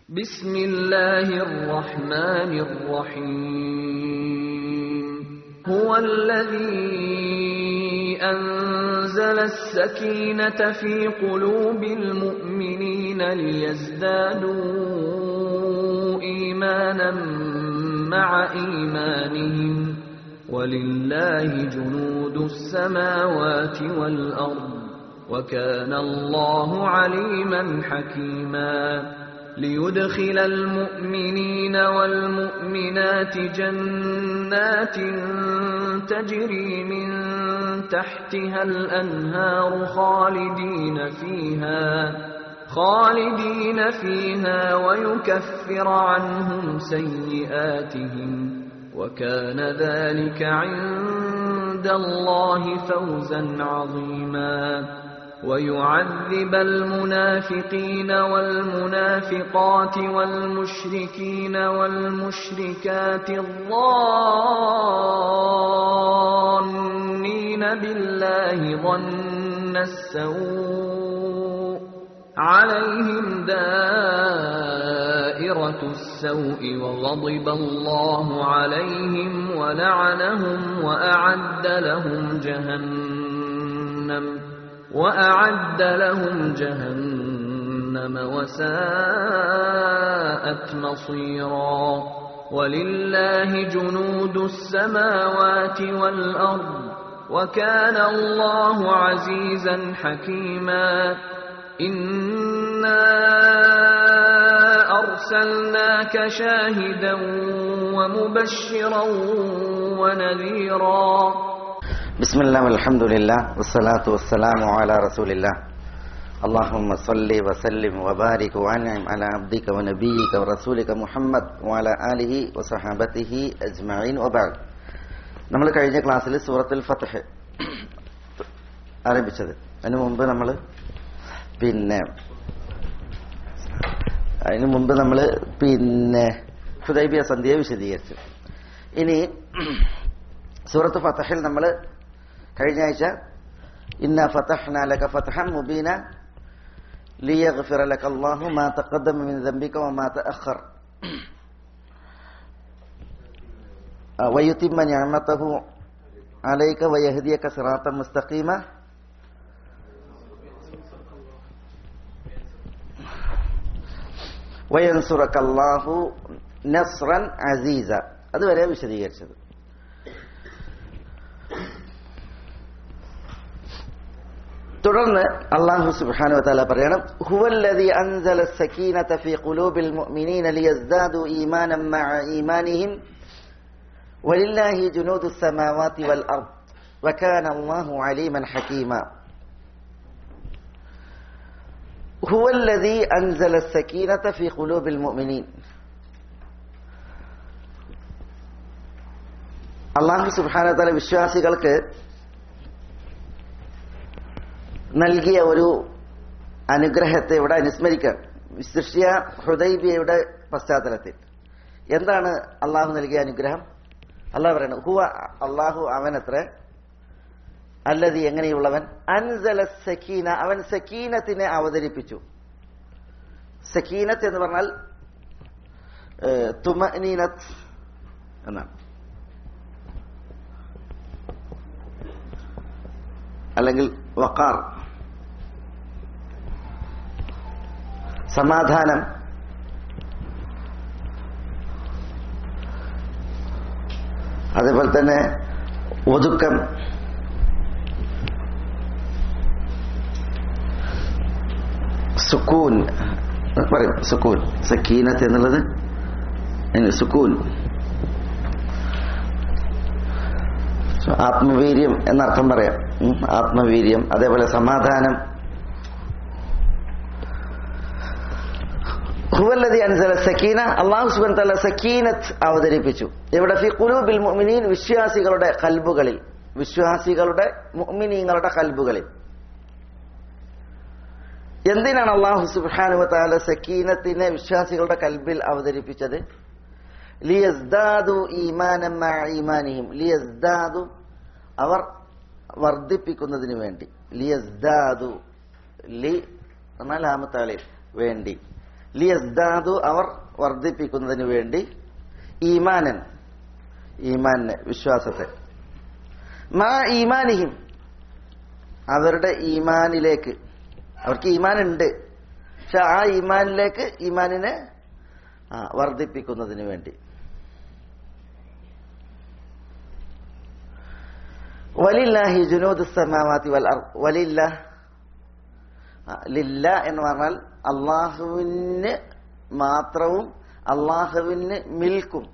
ബിസ്മില്ലാഹിർ റഹ്മാനിർ റഹീം. ഹുവല്ലദീ അൻസലസ് സകീനത ഫീ ഖുലൂബിൽ മുഅ്മിനീന ലിയസ്ദാദൂ ഈമാനൻ മഅ ഈമാനിഹിം വലില്ലാഹി ജുനൂദുസ് സമാവാതി വൽ അർദ് വകാന അല്ലാഹു അലീമൻ ഹകീമാ. ليدخل المؤمنين والمؤمنات جنات تجري من تحتها الأنهار خالدين فيها ويكفر عنهم سيئاتهم وكان ذلك عند الله فوزا عظيما. ويعذب المنافقين والمنافقات والمشركين والمشركات الظانين بالله ظن السوء عليهم دائرة السوء وغضب الله عليهم ولعنهم وأعد لهم جهنم وساءت مصيرا. ولله جنود السماوات والأرض وكان الله عزيزا حكيما. إنا أرسلناك شاهدا ومبشرا ونذيرا. بسم الله والحمد لله والصلاة والسلام على رسول الله. اللهم صل وسلم وبارك وانعم على عبدك ونبيك ورسولك محمد وعلى آله وصحابته أجمعين وبعد. നമ്മൾ കഴിഞ്ഞ ക്ലാസ്സിൽ സൂറത്തുൽ ഫത്ഹ് ആരംഭിച്ചത്. അതിനു മുമ്പ് നമ്മൾ ഹുദൈബിയ സന്ധിയെ വിശദീകരിച്ചു. ഇനി സൂറത്ത് ഫത്ഹിൽ നമ്മൾ കഴിഞ്ഞ ആഴ്ച ഇന്ന ഫതഹ്നാ ലക ഫതഹൻ മുബീന ലിയഗ്ഫിറ ലക അല്ലാഹു മാ തഖദ്ദമ മിൻ ദംബിക വമാ തഅഖർ വയുതിമ്മ നിഅമതഹു അലൈക വയഹ്ദിയക സിറാത്തൻ മുസ്തഖീമ വയൻസുറക അല്ലാഹു നസ്റൻ അസീസ. അതുവരെ വിശദീകരിച്ചത്. തുടർന്ന് അല്ലാഹു സുബ്ഹാനഹു വ തആല പറയണം, ഹുവല്ലദീ അൻസല സകീനത ഫീ ഖുലൂബിൽ മുഅ്മിനീന ലിയസ്ദാദു ഈമാനൻ മഅ ഈമാനിഹിം വലില്ലാഹി ജുനൂദുസ് സമാവാതി വൽ അർദ് വകാന അല്ലാഹു അലീമൻ ഹകീമാ. ഹുവല്ലദീ അൻസല സകീനത ഫീ ഖുലൂബിൽ മുഅ്മിനീൻ. അല്ലാഹു സുബ്ഹാനഹു വ തആല വിശ്വാസികൾക്ക് നൽകിയ ഒരു അനുഗ്രഹത്തെ ഇവിടെ അനുസ്മരിക്കാൻ വിശിഷ്യ ഹുദൈബിയയുടെ പശ്ചാത്തലത്തിൽ എന്താണ് അള്ളാഹു നൽകിയ അനുഗ്രഹം? അള്ളാഹു പറയുന്നത് ഹുവ അള്ളാഹു അവനത്രേ അല്ലദീ എങ്ങനെയുള്ളവൻ അൻസല സക്കീന അവൻ സക്കീനത്തിനെ അവതരിപ്പിച്ചു. സക്കീനത്ത് എന്ന് പറഞ്ഞാൽ തുമഅനീനത്ത് എന്നാണ്, അല്ലെങ്കിൽ വഖാർ സമാധാനം, അതേപോലെ തന്നെ ഒതുക്കം, സുക്കൂൻ പറയും. സുക്കൂൻ സക്കീനത്ത് എന്നുള്ളത് സുക്കൂൻ ആത്മവീര്യം എന്നർത്ഥം പറയാം. ആത്മവീര്യം, അതേപോലെ സമാധാനം. ഹുവല്ലദീ അൻസല സക്കീന അല്ലാഹു സുബ്ഹാനഹു വ തആല സക്കീനത്ത് അവതരിപ്പിച്ചു. ഇവിടെ ഫീ ഖുലൂബിൽ മുഅ്മിനീൻ വിശ്വാസികളുടെ ഖൽബുകളിൽ, വിശ്വാസികളുടെ മുഅ്മിനീങ്ങളുടെ ഖൽബുകളിൽ. എന്തിനാണ് അല്ലാഹു സുബ്ഹാനഹു വ തആല സക്കീനത്തിനെ വിശ്വാസികളുടെ ഖൽബിൽ അവതരിപ്പിച്ചത്? ലിയസ്ദാദു ഈമാനൻ മഅ ഈമാനിഹിം. ലിയസ്ദാദു അവർ വർദ്ധിപ്പിക്കുന്നതിന് വേണ്ടി. ലിയസ്ദാദു ലി എന്നാൽ ലാമത്താലിൽ വേണ്ടി. ലിയസ്ദാദു അവർ വർദ്ധിപ്പിക്കുന്നതിന് വേണ്ടി ഈമാനെ വിശ്വാസത്തെ മാ ഈമാനിഹിം അവരുടെ ഈമാനിലേക്ക് അവർക്ക് ഈമാനുണ്ട് പക്ഷെ ആ ഈമാനിനെ വർദ്ധിപ്പിക്കുന്നതിന് വേണ്ടി വലില്ലാഹി ജുനൂദുസ് സമാവാതി വൽ അർദ് വലില്ലാഹ് ലില്ല എന്ന് പറഞ്ഞാൽ അള്ളാഹുവിന് മാത്രവും അള്ളാഹുവിന് മിൽക്കും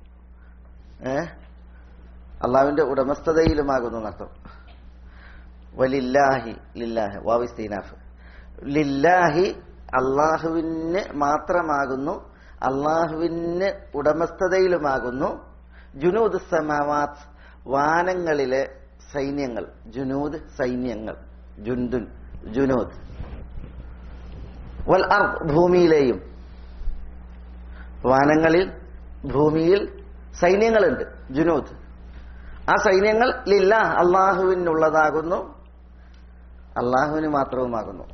അള്ളാഹുവിന്റെ ഉടമസ്ഥതയിലുമാകുന്നു എന്നർത്ഥം. വലില്ലാഹി ലില്ലാഹി വാവിസ്തീനാഫ് ലില്ലാഹി അള്ളാഹുവിന് മാത്രമാകുന്നു അള്ളാഹുവിന് ഉടമസ്ഥതയിലുമാകുന്നു ജുനൂദുസ് സമാവാത്ത് വാനങ്ങളിലെ സൈന്യങ്ങൾ ജുനൂദ് സൈന്യങ്ങൾ ജുനൂദ് വൽ അർദ് ഭൂമിയിലെയും വാനങ്ങളിൽ ഭൂമിയിൽ സൈന്യങ്ങളുണ്ട് ജുനൂദ് ആ സൈന്യങ്ങൾ ലില്ലാഹ് അള്ളാഹുവിനുള്ളതാകുന്നു അള്ളാഹുവിന് മാത്രവുമാകുന്നു.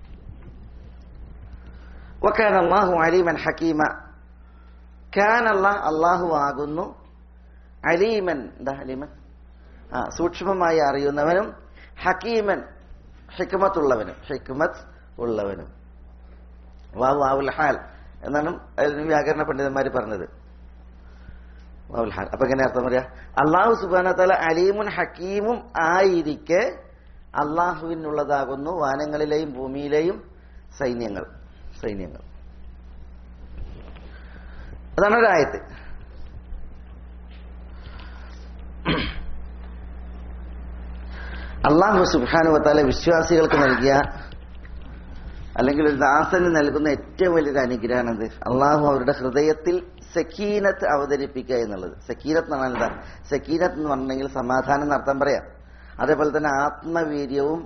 വകാന അല്ലാഹു അലീമൻ ഹകീമ കാന അല്ലാഹു ആകുന്നു അലീമൻ അലീമൻ സൂക്ഷ്മമായി അറിയുന്നവനും ഹകീമൻ ഹിക്മത്ത് ഉള്ളവനും വാവുൽ ഹാൽ എന്നാണ് വ്യാകരണ പണ്ഡിതന്മാർ പറഞ്ഞത്. വാവുൽ ഹാൽ അപ്പൊ എങ്ങനെ അർത്ഥം പറയാ അള്ളാഹു സുബ്ഹാനഹു വ തആല അലീമുൻ ഹക്കീമും ആയിരിക്കെ അള്ളാഹുവിനുള്ളതാകുന്നു വാനങ്ങളിലെയും ഭൂമിയിലെയും സൈന്യങ്ങൾ അതാണ് ഒരായത്ത്. അള്ളാഹു സുബ്ഹാനഹു വ തആല വിശ്വാസികൾക്ക് നൽകിയ അല്ലെങ്കിൽ ഒരു ദാസന് നൽകുന്ന ഏറ്റവും വലിയൊരു അനുഗ്രഹമാണത്. അള്ളാഹു അവരുടെ ഹൃദയത്തിൽ സക്കീനത്ത് അവതരിപ്പിക്കുക എന്നുള്ളത്. സക്കീനത്ത് എന്ന് പറഞ്ഞാൽ എന്താ? സക്കീനത്ത് എന്ന് പറഞ്ഞെങ്കിൽ സമാധാനം എന്നർത്ഥം പറയാം. അതേപോലെ തന്നെ ആത്മവീര്യവും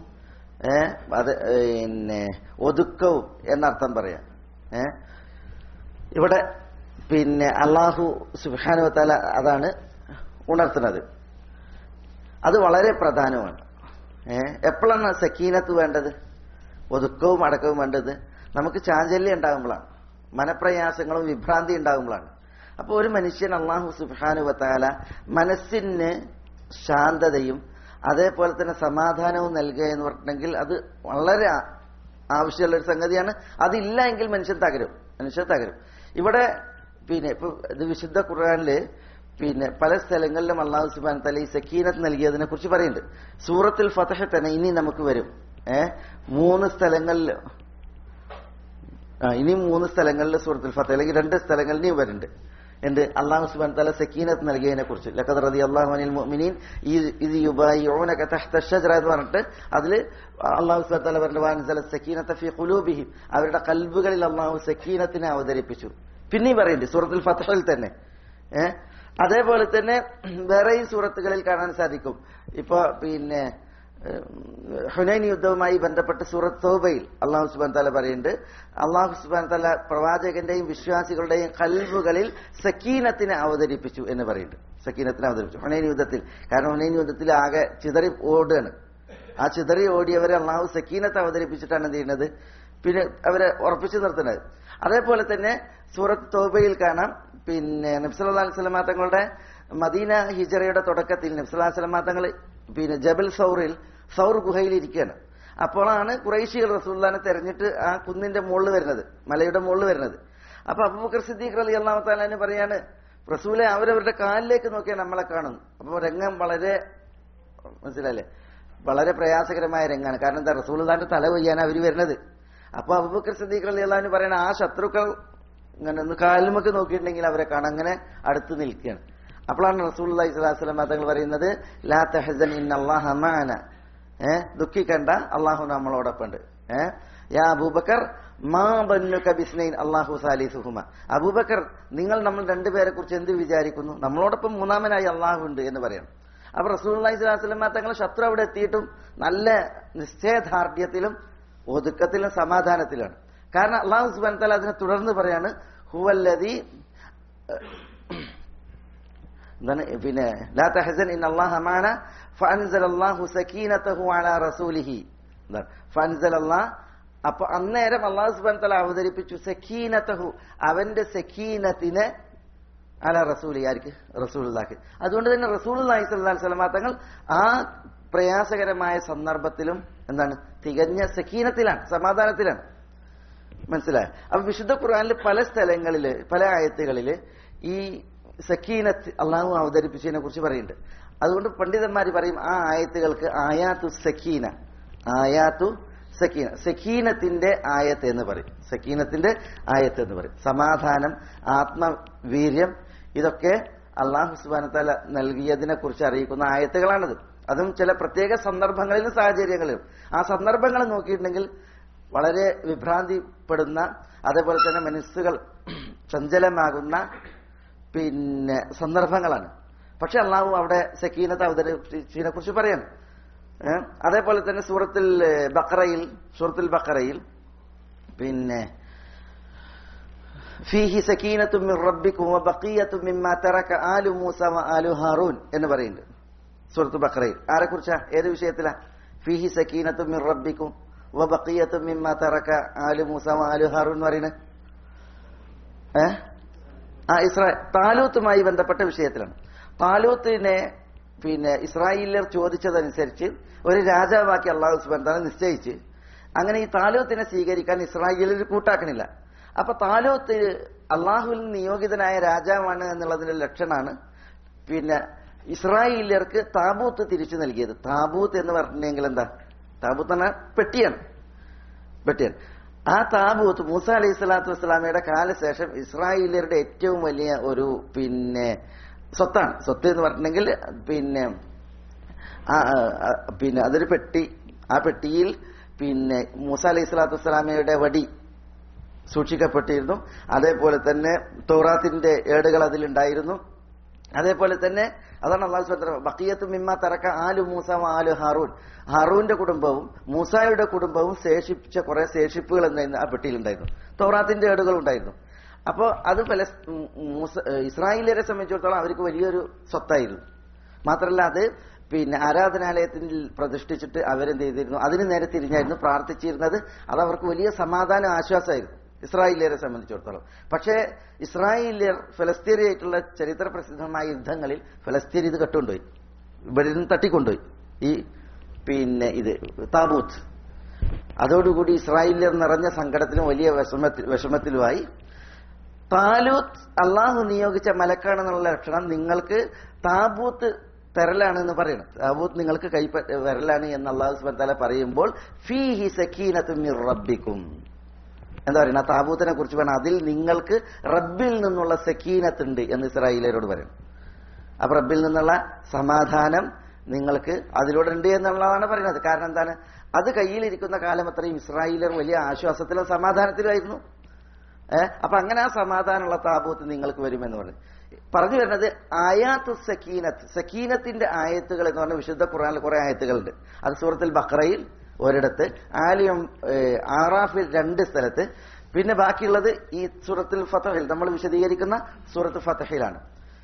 ഒതുക്കവും എന്നർത്ഥം പറയാം. ഇവിടെ അള്ളാഹു സുബ്ഹാനഹു വ തആല അതാണ് ഉണർത്തുന്നത്. അത് വളരെ പ്രധാനമാണ്. എപ്പോഴാണ് സക്കീനത്ത് വേണ്ടത്? ഒതുക്കവും അടക്കവും വേണ്ടത് നമുക്ക് ചാഞ്ചല്യം ഉണ്ടാകുമ്പോഴാണ്, മനപ്രയാസങ്ങളും വിഭ്രാന്തി ഉണ്ടാകുമ്പോഴാണ്. അപ്പോൾ ഒരു മനുഷ്യൻ അള്ളാഹു സുബ്ഹാനഹു വ തആല മനസ്സിന് ശാന്തതയും അതേപോലെ തന്നെ സമാധാനവും നൽകുക എന്ന് പറഞ്ഞിട്ടുണ്ടെങ്കിൽ അത് വളരെ ആവശ്യമുള്ള ഒരു സംഗതിയാണ്. അതില്ല എങ്കിൽ മനുഷ്യൻ തകരും. ഇവിടെ ഇപ്പൊ ഇത് വിശുദ്ധ ഖുർആനില് പല സ്ഥലങ്ങളിലും അള്ളാഹു സുബ്ഹാനഹു വ തആല ഈ സക്കീനത്ത് നൽകിയതിനെ കുറിച്ച് പറയുന്നുണ്ട്. സൂറത്തുൽ ഫത്ഹ് തന്നെ ഇനി നമുക്ക് വരും. മൂന്ന് സ്ഥലങ്ങളിൽ സൂറത്തുൽ ഫത്ഹ് അല്ലെങ്കിൽ 2 സ്ഥലങ്ങളിൽ ഇനിയും വരുന്നുണ്ട്. എന്ത്? അള്ളാഹു സുബ്ഹാനഹു വ തആല സക്കീനത്ത് നൽകിയതിനെ കുറിച്ച്. ലഖദ് റളിയല്ലാഹു അനിൽ മുഅ്മിനീൻ ഇദ് യുബായിഊനക തഹ്ത അഷ്ജറ എന്ന് പറഞ്ഞിട്ട് അതിൽ അള്ളാഹു സുബ്ഹാനഹു വ തആല പറഞ്ഞു വഅൻസല സക്കീനത ഫീ ഖുലൂബിഹിം അവരുടെ കൽബുകളിൽ അള്ളാഹു സക്കീനത്തിനെ അവതരിപ്പിച്ചു. പിന്നെയും പറയുന്നുണ്ട് സൂറത്തുൽ ഫത്ഹിൽ തന്നെ. അതേപോലെ തന്നെ വേറെയും സൂറത്തുകളിൽ കാണാൻ സാധിക്കും. ഇപ്പൊ ഹുനൈൻ യുദ്ധവുമായി ബന്ധപ്പെട്ട് സൂറത്ത് തൗബയിൽ അള്ളാഹു സുബ്ഹാനഹു വ തആല പറയുന്നുണ്ട് അള്ളാഹു സുബ്ഹാനഹു വ തആല പ്രവാചകന്റെയും വിശ്വാസികളുടെയും ഖൽബുകളിൽ സക്കീനത്തിനെ അവതരിപ്പിച്ചു എന്ന് പറയുന്നുണ്ട്. സക്കീനത്തിനെ അവതരിപ്പിച്ചു ഹുനൈൻ യുദ്ധത്തിൽ. കാരണം ഹുനൈൻ യുദ്ധത്തിൽ ആകെ ചിതറി ഓടുകയാണ്. ആ ചിതറി ഓടിയവരെ അള്ളാഹു സക്കീനത്ത് അവതരിപ്പിച്ചിട്ടാണ് എന്ത് ചെയ്യുന്നത്? പിന്നെ അവരെ ഉറപ്പിച്ചു നിർത്തുന്നത്. അതേപോലെ തന്നെ സൂറത്ത് തൗബയിൽ കാണാം നബി സല്ലല്ലാഹു അലൈഹി വസല്ലം തങ്ങളുടെ മദീന ഹിജറയുടെ തുടക്കത്തിൽ നബി സല്ലല്ലാഹു അലൈഹി വസല്ലം തങ്ങൾ ജബൽ സൗർ ഗുഹയിൽ ഇരിക്കുകയാണ്. അപ്പോഴാണ് ഖുറൈശികൾ റസൂലുള്ളാഹിനെ തെരഞ്ഞിട്ട് ആ കുന്നിന്റെ മുകളിൽ വരുന്നത്, മലയുടെ മുകളിൽ വരുന്നത്. അപ്പൊ അബൂബക്കർ സിദ്ദീഖ് റളിയല്ലാഹു തആല അൻഹു പറയാണ് റസൂലെ അവരവരുടെ കാലിലേക്ക് നോക്കിയാൽ നമ്മളെ കാണുന്നു. അപ്പൊ രംഗം വളരെ മനസ്സിലല്ലേ, വളരെ പ്രയാസകരമായ രംഗമാണ്. കാരണം എന്താ? റസൂലുള്ളാഹിന്റെ തല കൊയ്യാനാണ് അവർ വരുന്നത്. അപ്പൊ അബൂബക്കർ സിദ്ദീഖ് റളിയല്ലാഹു അൻഹു പറയണ ആ ശത്രുക്കൾ ഇങ്ങനെ ഒന്ന് കാലുമൊക്കെ നോക്കിയിട്ടുണ്ടെങ്കിൽ അവരെ കാണാൻ അങ്ങനെ അടുത്ത് നിൽക്കുകയാണ്. അപ്പോഴാണ് റസൂലുള്ളാഹി സ്വല്ലല്ലാഹു അലൈഹി വസല്ലം തങ്ങൾ പറയുന്നത് ലാ തഹ്സൻ ഇന്നല്ലാഹ മഅന, ദുഃഖിക്കണ്ട, അള്ളാഹു നമ്മളോടൊപ്പമുണ്ട്. യാ അബൂബക്കർ മാ ബന്നുക ബിസ്നൈൻ അല്ലാഹു സാലിസുഹുമ, അബൂബക്കർ നിങ്ങൾ നമ്മൾ 2 പേരെ കുറിച്ച് എന്ത് വിചാരിക്കുന്നു? നമ്മളോടൊപ്പം 3-മനായി അള്ളാഹു ഉണ്ട് എന്ന് പറയണം. അപ്പൊ റസൂലുള്ളാഹി സ്വല്ലല്ലാഹു അലൈഹി വസല്ലം തങ്ങൾ ശത്രു അവിടെ എത്തിയിട്ടും നല്ല നിശ്ചയദാർഢ്യത്തിലും ഒതുക്കത്തിലും സമാധാനത്തിലാണ്. കാരണം അള്ളാഹു സുബ്ഹാനഹു വ തആല അതിനെ തുടർന്ന് പറയാണ് ഹുവല്ലദീ ലാ തഹ്സൻ ഇന്നല്ലാഹ മഅന ഫഅൻസലല്ലാഹു സകീനതഹു അലാ റസൂലിഹി. ഫഅൻസലല്ലാഹു അപ്പൊ അന്നേരം അല്ലാഹു സുബ്ഹാനഹു വ തആല അവതരിപ്പിച്ചു സക്കീനതഹു, അവന്റെ സക്കീനത്തിനെ അല റസൂലി, ആർക്ക്? റസൂലുള്ളാഹി. അതുകൊണ്ട് തന്നെ റസൂലുള്ളാഹി സ്വല്ലല്ലാഹു അലൈഹി വസല്ലം തങ്ങൾ ആ പ്രയാസകരമായ സന്ദർഭത്തിലും എന്താണ്? തികഞ്ഞ സക്കീനത്തിലാണ്, സമാധാനത്തിലാണ്. മനസ്സിലായോ? അപ്പൊ വിശുദ്ധ ഖുർആനിൽ പല സ്ഥലങ്ങളില്, പല ആയത്തുകളില് ഈ സക്കീനത്ത് അള്ളാഹു അവതരിപ്പിച്ചതിനെ കുറിച്ച് പറയുന്നുണ്ട്. അതുകൊണ്ട് പണ്ഡിതന്മാര് പറയും ആ ആയത്തുകൾക്ക് ആയാത്തു സക്കീന, ആയാത്തു സക്കീന, സക്കീനത്തിന്റെ ആയത്ത് എന്ന് പറയും. സക്കീനത്തിന്റെ ആയത്ത് എന്ന് പറയും. സമാധാനം, ആത്മവീര്യം, ഇതൊക്കെ അള്ളാഹു സുബ്ഹാനഹു വ തആല നൽകിയതിനെ കുറിച്ച് അറിയിക്കുന്ന ആയത്തുകളാണിത്. അതും ചില പ്രത്യേക സന്ദർഭങ്ങളിലും സാഹചര്യങ്ങളിലും. ആ സന്ദർഭങ്ങൾ നോക്കിയിട്ടുണ്ടെങ്കിൽ വളരെ വിഭ്രാന്തിപ്പെടുന്ന, അതേപോലെ തന്നെ മനസ്സുകൾ ചഞ്ചലമാകുന്ന പിന്നെ സന്ദർഭങ്ങളാണ്. പക്ഷെ അള്ളാഹു അവിടെ സക്കീനത്ത് അവതരിപ്പിച്ചതിനെ കുറിച്ച് പറയാണ്. അതേപോലെ തന്നെ സൂറത്തുൽ ബഖറയിൽ പിന്നെ ഫീഹി സക്കീനത്തും മിർ റബ്ബിക്കും വബഖിയത്തും മിമ്മാ തറക ആലു മൂസ വആലു ഹാറൂൻ എന്ന് പറയുന്നുണ്ട് സൂറത്തുൽ ബഖറയിൽ. ആരെ കുറിച്ചാ? ഏത് വിഷയത്തിലാ? ഫീഹി സക്കീനത്തും മിർ റബ്ബിക്കും വബഖിയത്തും മിമ്മാ തറക ആലു മൂസ വആലു ഹാറൂൻ എന്ന് പറയുന്നത് താലൂത്തുമായി ബന്ധപ്പെട്ട വിഷയത്തിലാണ്. താലൂത്തിനെ പിന്നെ ഇസ്രായേലിയർ ചോദിച്ചതനുസരിച്ച് ഒരു രാജാവാക്കി അള്ളാഹു സുബ്ഹാനഹു വ തആല നിശ്ചയിച്ച്, അങ്ങനെ ഈ താലൂത്തിനെ സ്വീകരിക്കാൻ ഇസ്രായേലിൽ കൂട്ടാക്കണില്ല. അപ്പൊ താലൂത്ത് അള്ളാഹുവിൽ നിയോഗിതനായ രാജാവാണ് എന്നുള്ളതിന്റെ ലക്ഷണമാണ് പിന്നെ ഇസ്രായേലിയർക്ക് താബൂത്ത് തിരിച്ചു നൽകിയത്. താബൂത്ത് എന്ന് പറഞ്ഞെങ്കിൽ എന്താ? താബൂത്ത് പറഞ്ഞാൽ പെട്ടിയാണ്. ആ താബൂത്ത് മൂസ അലൈഹി സ്വലാത്തു വസ്സലാമയുടെ കാലശേഷം ഇസ്രായേലിയരുടെ ഏറ്റവും വലിയ ഒരു പിന്നെ സ്വത്താണ്. സ്വത്ത് എന്ന് പറഞ്ഞിട്ടുണ്ടെങ്കിൽ പിന്നെ അതൊരു പെട്ടി. ആ പെട്ടിയിൽ പിന്നെ മൂസ അലൈഹി സ്വലാത്തു വസ്സലാമയുടെ വടി സൂക്ഷിക്കപ്പെട്ടിരുന്നു. അതേപോലെ തന്നെ തൗറാത്തിന്റെ ഏടുകൾ അതിലുണ്ടായിരുന്നു. അതേപോലെ തന്നെ അതാണ് അല്ലാഹു സുബ്ഹാനഹു വ തആല ബഖിയത്തു മിമ്മാ തറക ആലു മൂസ വ ആലു ഹാറൂൻ, ഹാറൂന്റെ കുടുംബവും മൂസായുടെ കുടുംബവും ശേഷിപ്പിച്ച കുറെ ശേഷിപ്പുകൾ എന്തായിരുന്നു? ആ പെട്ടിയിലുണ്ടായിരുന്നു. തൗറാത്തിന്റെ ഏടുകൾ ഉണ്ടായിരുന്നു. അപ്പോൾ അത് ഇസ്രായേലിയരെ സംബന്ധിച്ചിടത്തോളം അവർക്ക് വലിയൊരു സ്വത്തായിരുന്നു. മാത്രമല്ല അത് പിന്നെ ആരാധനാലയത്തിൽ പ്രതിഷ്ഠിച്ചിട്ട് അവരെന്ത് ചെയ്തിരുന്നു? അതിന് നേരെ തിരിഞ്ഞായിരുന്നു പ്രാർത്ഥിച്ചിരുന്നത്. അത് അവർക്ക് വലിയ സമാധാന ആശ്വാസമായിരുന്നു ഇസ്രായേലിയരെ സംബന്ധിച്ചിടത്തോളം. പക്ഷേ ഇസ്രായേലിയർ ഫലസ്തീനായിട്ടുള്ള ചരിത്ര പ്രസിദ്ധമായ യുദ്ധങ്ങളിൽ ഫലസ്തീൻ ഇത് കെട്ടുകൊണ്ടുപോയി, ഇവിടെ നിന്ന് തട്ടിക്കൊണ്ടുപോയി ഈ പിന്നെ ഇത് താബൂത്ത്. അതോടുകൂടി ഇസ്രായേലിയർ നിറഞ്ഞ സങ്കടത്തിലും വലിയ വിഷമത്തിലുമായി. താലൂത്ത് അള്ളാഹു നിയോഗിച്ച മലക്കാണെന്നുള്ള ലക്ഷണം നിങ്ങൾക്ക് താബൂത്ത് തരലാണെന്ന് പറയണം. താബൂത്ത് നിങ്ങൾക്ക് വരലാണ് എന്ന് അള്ളാഹു സുബ്ഹാനഹു വ തആല പറയുമ്പോൾ ഫീഹി സക്കീനത്തും മിർ റബ്ബിക്കും എന്താ പറയുക? താബൂത്തിനെ കുറിച്ച് വേണം, അതിൽ നിങ്ങൾക്ക് റബ്ബിൽ നിന്നുള്ള സക്കീനത്ത് ഉണ്ട് എന്ന് ഇസ്രായേലിയരോട് പറയണം. അപ്പൊ റബ്ബിൽ നിന്നുള്ള സമാധാനം നിങ്ങൾക്ക് അതിലൂടെ ഉണ്ട് എന്നുള്ളതാണ് പറയുന്നത്. കാരണം എന്താണ്? അത് കയ്യിലിരിക്കുന്ന കാലം അത്രയും ഇസ്രായേലിയർ വലിയ ആശ്വാസത്തിലും സമാധാനത്തിലുമായിരുന്നു. അപ്പൊ അങ്ങനെ ആ സമാധാനമുള്ള താബൂത്ത് നിങ്ങൾക്ക് വരുമെന്ന് പറഞ്ഞു വരുന്നത് ആയാത്തു സക്കീനത്ത്, സക്കീനത്തിന്റെ ആയത്തുകൾ എന്ന് പറഞ്ഞാൽ വിശുദ്ധ ഖുർആനിൽ കുറെ ആയത്തുകളുണ്ട്. അത് സൂറത്തുൽ ബഖറയിൽ ഒരിടത്ത്, ആറാഫിൽ 2 സ്ഥലത്ത്, പിന്നെ ബാക്കിയുള്ളത് ഈ സൂറത്തുൽ ഫതഹിൽ നമ്മൾ വിശദീകരിക്കുന്ന സൂറത്ത് ഫതഹിലാണ്.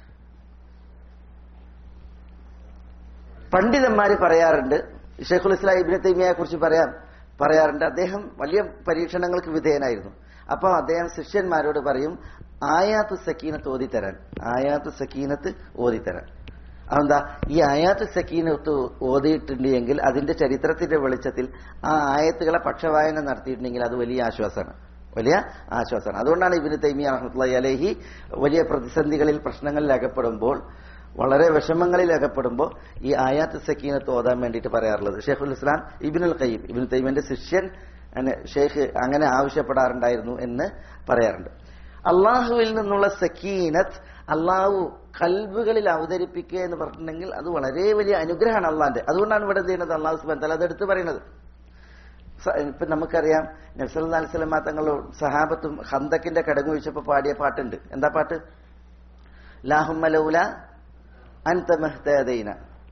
പണ്ഡിതന്മാര് പറയാറുണ്ട്, ഷെയ്ഖുൽ ഇസ്ലാം ഇബ്നു തൈമിയയെ കുറിച്ച് പറയാറുണ്ട്, അദ്ദേഹം വലിയ പരീക്ഷണങ്ങൾക്ക് വിധേയനായിരുന്നു. അപ്പൊ അദ്ദേഹം ശിഷ്യന്മാരോട് പറയും ആയാത്തു സക്കീനത്ത് ഓതിത്തരാൻ, ആയാത്തു സക്കീനത്ത് ഓതിത്തരാൻ. അതെന്താ? ഈ ആയാത്തു സക്കീനത്ത് ഓതിയിട്ടുണ്ട് എങ്കിൽ അതിന്റെ ചരിത്രത്തിന്റെ വെളിച്ചത്തിൽ ആ ആയത്തുകളെ പക്ഷവായന നടത്തിയിട്ടുണ്ടെങ്കിൽ അത് വലിയ ആശ്വാസമാണ്, വലിയ ആശ്വാസമാണ്. അതുകൊണ്ടാണ് ഇബ്നു തൈമിയ്യ റഹ്മത്തുള്ളാഹി അലൈഹി വലിയ പ്രതിസന്ധികളിൽ, പ്രശ്നങ്ങളിൽ അകപ്പെടുമ്പോൾ, വളരെ വിഷമങ്ങളിൽ അകപ്പെടുമ്പോൾ ഈ ആയാത്ത് സക്കീനത്ത് ഓതാൻ വേണ്ടിയിട്ട് പറയാറുള്ളത്. ഷെയ്ഖുൽ ഇസ്ലാം ഇബ്നുൽ ഖയ്യിം, ഇബ്നു തൈമിയ്യന്റെ ശിഷ്യൻ ഷെയ്ഖ് അങ്ങനെ ആവശ്യപ്പെടാറുണ്ടായിരുന്നു എന്ന് പറയാറുണ്ട്. അള്ളാഹുവിൽ നിന്നുള്ള സക്കീനത്ത് അള്ളാഹു കൽബുകളിൽ അവതരിപ്പിക്കുക എന്ന് പറഞ്ഞിട്ടുണ്ടെങ്കിൽ അത് വളരെ വലിയ അനുഗ്രഹമാണ് അള്ളാന്റെ. അതുകൊണ്ടാണ് ഇവിടെ ചെയ്യുന്നത് അള്ളാഹു സുബ്ഹാനഹു വ തആല അതെടുത്ത് പറയുന്നത്. ഇപ്പൊ നമുക്കറിയാം നബി സല്ലല്ലാഹു അലൈഹി വസല്ലം തങ്ങളും സഹാബത്തും ഖന്തക്കിന്റെ കടങ്ങ് വീഴ്ചപ്പോൾ പാടിയ പാട്ടുണ്ട്. എന്താ പാട്ട്? ലാഹുമ്മ ലൗല അൻത മഹ്തദൈന,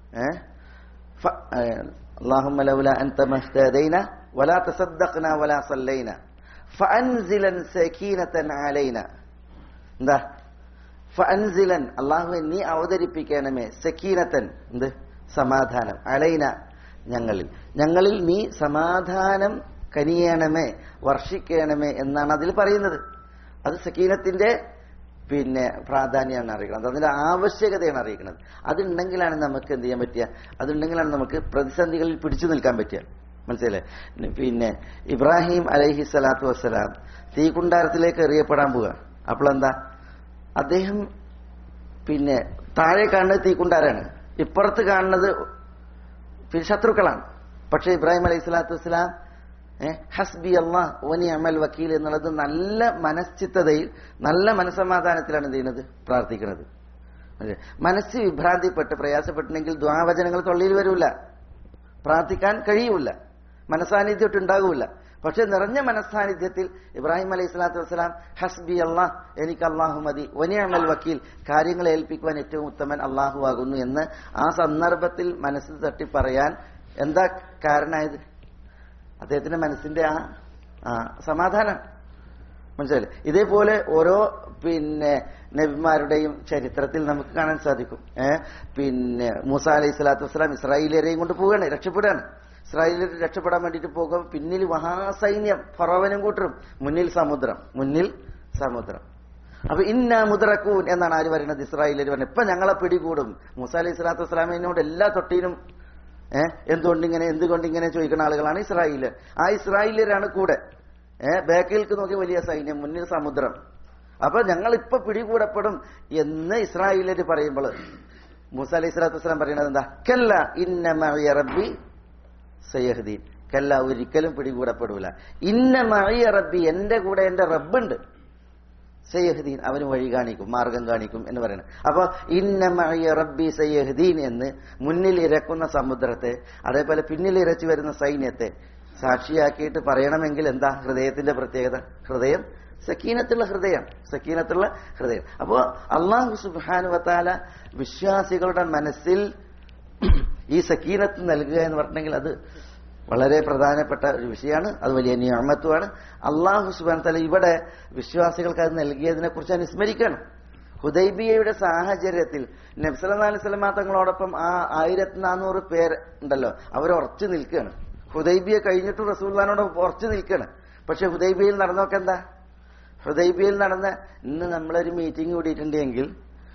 അല്ലാഹുമ്മ ലൗല അൻത മഹ്തദൈന വലാ തസദ്ദഖ്നാ വലാ സല്ലൈന ഫഅൻസിലൻ സകീനതൻ അലൈന. എന്താ? ഫഅൻസിലൻ, അല്ലാഹുവേ നീ അവതരിപ്പിക്കണമേ, സകീനതൻ എന്ത്? സമാധാനം, അലൈന ഞങ്ങളിൽ നീ സമാധാനം കനിയണമേ, വർഷിക്കണമേ എന്നാണ് അതിൽ പറയുന്നത്. അത് സക്കീനത്തിന്റെ പ്രാധാന്യമാണ് അറിയിക്കുന്നത്, അതിന്റെ ആവശ്യകതയാണ് അറിയിക്കുന്നത്. അതുണ്ടെങ്കിലാണ് നമുക്ക് എന്ത് ചെയ്യാൻ പറ്റുക, അതുണ്ടെങ്കിലാണ് നമുക്ക് പ്രതിസന്ധികളിൽ പിടിച്ചു നിൽക്കാൻ പറ്റുക. മനസ്സിലായി? ഇബ്രാഹിം അലൈഹി സ്വലാത്തു വസ്സലാം തീകുണ്ടാരത്തിലേക്ക് എറിയപ്പെടാൻ പോവുക. അപ്പോഴെന്താ, അദ്ദേഹം താഴെ കാണുന്നത് തീകുണ്ടാരാണ്, ഇപ്പുറത്ത് കാണുന്നത് ശത്രുക്കളാണ്. പക്ഷെ ഇബ്രാഹിം അലൈഹി സ്വലാത്തു വസ്സലാം ഹസ്ബി അല്ലാഹ് വനിഅമൽ വക്കീൽ എന്നുള്ളത് നല്ല മനശ്ചിത്തതയിൽ, നല്ല മനസ്സമാധാനത്തിലാണ് എന്ത് ചെയ്യുന്നത്, പ്രാർത്ഥിക്കുന്നത്. മനസ്സ് വിഭ്രാന്തിപ്പെട്ട് പ്രയാസപ്പെട്ടിട്ടുണ്ടെങ്കിൽ ദ്വാവചനങ്ങൾ തൊള്ളിയിൽ വരൂല, പ്രാർത്ഥിക്കാൻ കഴിയൂല, മനസാന്നിധ്യം ഉണ്ടാകൂല. പക്ഷെ നിറഞ്ഞ മനസാന്നിധ്യത്തിൽ ഇബ്രാഹിം അലൈഹി സ്വലാത്തു വസ്സലാം ഹസ്ബി അല്ലാഹ്, എനിക്ക് അള്ളാഹു മതി, വനിഅമൽ വക്കീൽ, കാര്യങ്ങളെ ഏൽപ്പിക്കുവാൻ ഏറ്റവും ഉത്തമൻ അള്ളാഹു ആകുന്നു എന്ന് ആ സന്ദർഭത്തിൽ മനസ്സിൽ തട്ടി പറയാൻ എന്താ കാരണമായത്? അദ്ദേഹത്തിന്റെ മനസ്സിന്റെ ആ സമാധാനം. മനസ്സിലായില്ലേ? ഇതേപോലെ ഓരോ നബിമാരുടെയും ചരിത്രത്തിൽ നമുക്ക് കാണാൻ സാധിക്കും. മൂസ അലൈഹി സ്വലാത്തു വസ്സലാം ഇസ്രായേലിയരെയും കൊണ്ട് പോവുകയാണ്, രക്ഷപ്പെടുകയാണ്. ഇസ്രായേലിയർ രക്ഷപ്പെടാൻ വേണ്ടിയിട്ട് പോകും. പിന്നിൽ മഹാസൈന്യം, ഫറോവനും കൂട്ടരും, മുന്നിൽ സമുദ്രം. അപ്പൊ ഇന്ന മുദ്രക്കൂൻ എന്നാണ് ആര് പറയുന്നത്? ഇസ്രായേലിയർ പറയുന്നത്. ഇപ്പൊ ഞങ്ങളെ പിടികൂടും. മൂസ അലൈഹി സ്വലാത്തു വസ്സലാമിനോട് എല്ലാ തൊട്ടിനും എന്തുകൊണ്ടിങ്ങനെ ചോദിക്കുന്ന ആളുകളാണ് ഇസ്രായേലിയർ. ആ ഇസ്രായേലിയരാണ് കൂടെ. ബാക്കിലേക്ക് നോക്കി വലിയ സൈന്യം, മുന്നിൽ സമുദ്രം. അപ്പൊ ഞങ്ങൾ ഇപ്പൊ പിടികൂടപ്പെടും എന്ന് ഇസ്രായേലിയർ പറയുമ്പോൾ മൂസ അലൈഹി സ്വലാത്തു വസ്സലാം പറയുന്നത് എന്താ? കല്ല ഇന്ന മഅയ റബ്ബി സയഹ്ദീൻ. കല്ല, ഒരിക്കലും പിടികൂടപ്പെടൂല. ഇന്ന മഅയ റബ്ബി, എന്റെ കൂടെ എന്റെ റബ്ബുണ്ട്. സയ്യഹ്ദീൻ, അവന് വഴി കാണിക്കും, മാർഗം കാണിക്കും എന്ന് പറയുന്നത്. അപ്പൊ ഇന്ന മഅയ റബ്ബി സയ്യഹ്ദീൻ എന്ന് മുന്നിൽ ഇരക്കുന്ന സമുദ്രത്തെ, അതേപോലെ പിന്നിൽ ഇരച്ചു വരുന്ന സൈന്യത്തെ സാക്ഷിയാക്കിയിട്ട് പറയണമെങ്കിൽ എന്താ ഹൃദയത്തിന്റെ പ്രത്യേകത? ഹൃദയം സക്കീനത്തുള്ള ഹൃദയം. അപ്പോ അല്ലാഹു സുബ്ഹാനഹു വ തആല വിശ്വാസികളുടെ മനസ്സിൽ ഈ സക്കീനത്ത് നൽകുക എന്ന് പറഞ്ഞെങ്കിൽ അത് വളരെ പ്രധാനപ്പെട്ട ഒരു വിഷയമാണ്. അത് വലിയ നിഅമത്തുമാണ്. അല്ലാഹു സുബ്ഹാനഹു വ തആല ഇവിടെ വിശ്വാസികൾക്ക് അത് നൽകിയതിനെ കുറിച്ച് അനുസ്മരിക്കണം. ഹുദൈബിയയുടെ സാഹചര്യത്തിൽ നബി സല്ലല്ലാഹു അലൈഹി വസല്ലം തങ്ങളോടൊപ്പം ആ 1400 പേർ ഉണ്ടല്ലോ, അവർ ഉറച്ചു നിൽക്കുകയാണ്. ഹുദൈബിയ കഴിഞ്ഞിട്ട് റസൂലുള്ളാഹിനോട് ഉറച്ചു നിൽക്കുകയാണ്. പക്ഷെ ഹുദൈബിയയിൽ നടന്നൊക്കെ എന്താ? ഹുദൈബിയയിൽ നടന്ന ഇന്ന് നമ്മളൊരു മീറ്റിംഗ് കൂടിയിട്ടുണ്ടെങ്കിൽ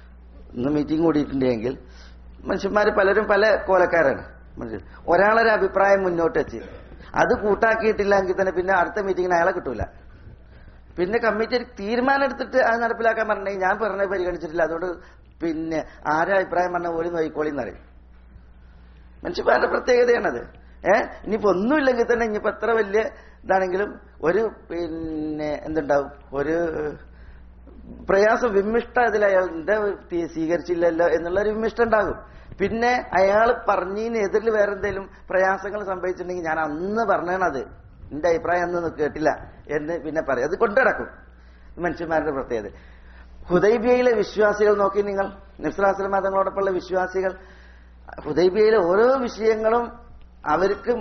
മനുഷ്യന്മാർ പലരും പല കോലക്കാരാണ്. ഒരാളൊരു അഭിപ്രായം മുന്നോട്ട് വെച്ച് അത് കൂട്ടാക്കിയിട്ടില്ലെങ്കിൽ തന്നെ പിന്നെ അടുത്ത മീറ്റിങ്ങിന് അയാളെ കിട്ടൂല. പിന്നെ കമ്മിറ്റി ഒരു തീരുമാനം എടുത്തിട്ട് അത് നടപ്പിലാക്കാൻ പറഞ്ഞെങ്കിൽ ഞാൻ പറഞ്ഞത് പരിഗണിച്ചിട്ടില്ല, അതുകൊണ്ട് ആരെ അഭിപ്രായം പറഞ്ഞ പോലും നോയിക്കോളിന്നറിയും. മനുഷ്യന്മാരുടെ പ്രത്യേകതയാണത്. ഇനിയിപ്പോ ഒന്നുമില്ലെങ്കിൽ തന്നെ ഇനിയിപ്പോ എത്ര വലിയ ഇതാണെങ്കിലും ഒരു എന്തുണ്ടാവും, ഒരു പ്രയാസം, വിമ്മിഷ്ട ഇതിൽ അയാൾ എന്റെ സ്വീകരിച്ചില്ലല്ലോ എന്നുള്ളൊരു വിമ്മിഷ്ടം ഉണ്ടാകും. പിന്നെ അയാൾ പറഞ്ഞതിനെതിരിൽ വേറെ എന്തെങ്കിലും പ്രയാസങ്ങൾ സംഭവിച്ചിട്ടുണ്ടെങ്കിൽ ഞാൻ അന്ന് പറഞ്ഞത് എന്റെ അഭിപ്രായം അന്ന് കേട്ടില്ല എന്ന് പിന്നെ പറയും. അത് കൊണ്ടുനടക്കും മനുഷ്യന്മാരുടെ പ്രത്യേകത. ഹുദൈബിയയിലെ വിശ്വാസികൾ നോക്കി നിങ്ങൾ, നബി സല്ലല്ലാഹു അലൈഹി വസല്ലം തങ്ങളോടൊപ്പമുള്ള വിശ്വാസികൾ, ഹുദൈബിയയിലെ ഓരോ വിഷയങ്ങളും അവർക്ക്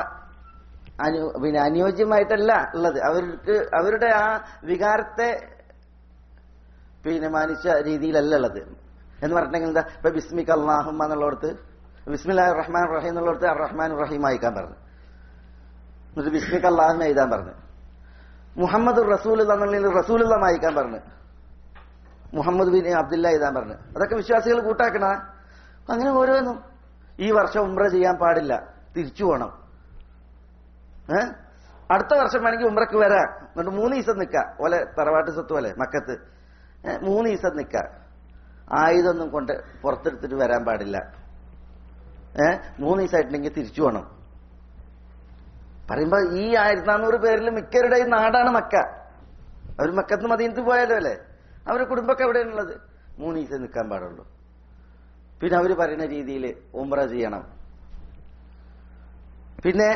അനുയോജ്യമായിട്ടല്ല ഉള്ളത്. അവരുടെ ആ വികാരത്തെ മാനിച്ച രീതിയിലല്ല ഉള്ളത് എന്ന് പറഞ്ഞിട്ടുണ്ടെങ്കിൽ എന്താ? ഇപ്പൊ ബിസ്മിക അല്ലാഹുമ്മ എന്നുള്ളടത്ത് ബിസ്മില്ലാഹിർ റഹ്മാനിർ റഹീം എന്നുള്ളടത്ത് അർ റഹ്മാനുർ റഹീം വായിക്കാൻ പറഞ്ഞു. എന്നിട്ട് ബിസ്മിക അല്ലാഹുമ്മ എഴുതാൻ പറഞ്ഞു. മുഹമ്മദ് റസൂലുള്ള എന്നുള്ളതിൽ റസൂലുള്ള വായിക്കാൻ പറഞ്ഞു. മുഹമ്മദ് ബിൻ അബ്ദുല്ല എഴുതാൻ പറഞ്ഞു. അതൊക്കെ വിശ്വാസികൾ കൂട്ടാക്കണ. അങ്ങനെ ഓരോന്നും. ഈ വർഷം ഉംറ ചെയ്യാൻ പാടില്ല, തിരിച്ചു പോകണം. അടുത്ത വർഷം വേണമെങ്കിൽ ഉംറക്ക് വരാം, എന്നിട്ട് 3 ദിവസം നിൽക്കാം. ഓലെ തറവാട്ട് സ്വത്ത് പോലെ മക്കത്ത് 3 ദിവസം നിൽക്കാം. ആയുധമൊന്നും കൊണ്ട് പുറത്തെടുത്തിട്ട് വരാൻ പാടില്ല. 3 ദിവസമായിട്ടുണ്ടെങ്കിൽ തിരിച്ചു പോകണം. പറയുമ്പോ ഈ 1400 പേരിൽ മിക്കരുടെയും നാടാണ് മക്ക. അവർ മക്കത്ത് മദീനത്ത് പോയാലോ അല്ലേ, അവരുടെ കുടുംബമൊക്കെ എവിടെയാണുള്ളത്? 3 ദിവസം നിൽക്കാൻ പാടുള്ളൂ. പിന്നെ അവര് പറയുന്ന രീതിയിൽ ഉംറ ചെയ്യണം. പിന്നെ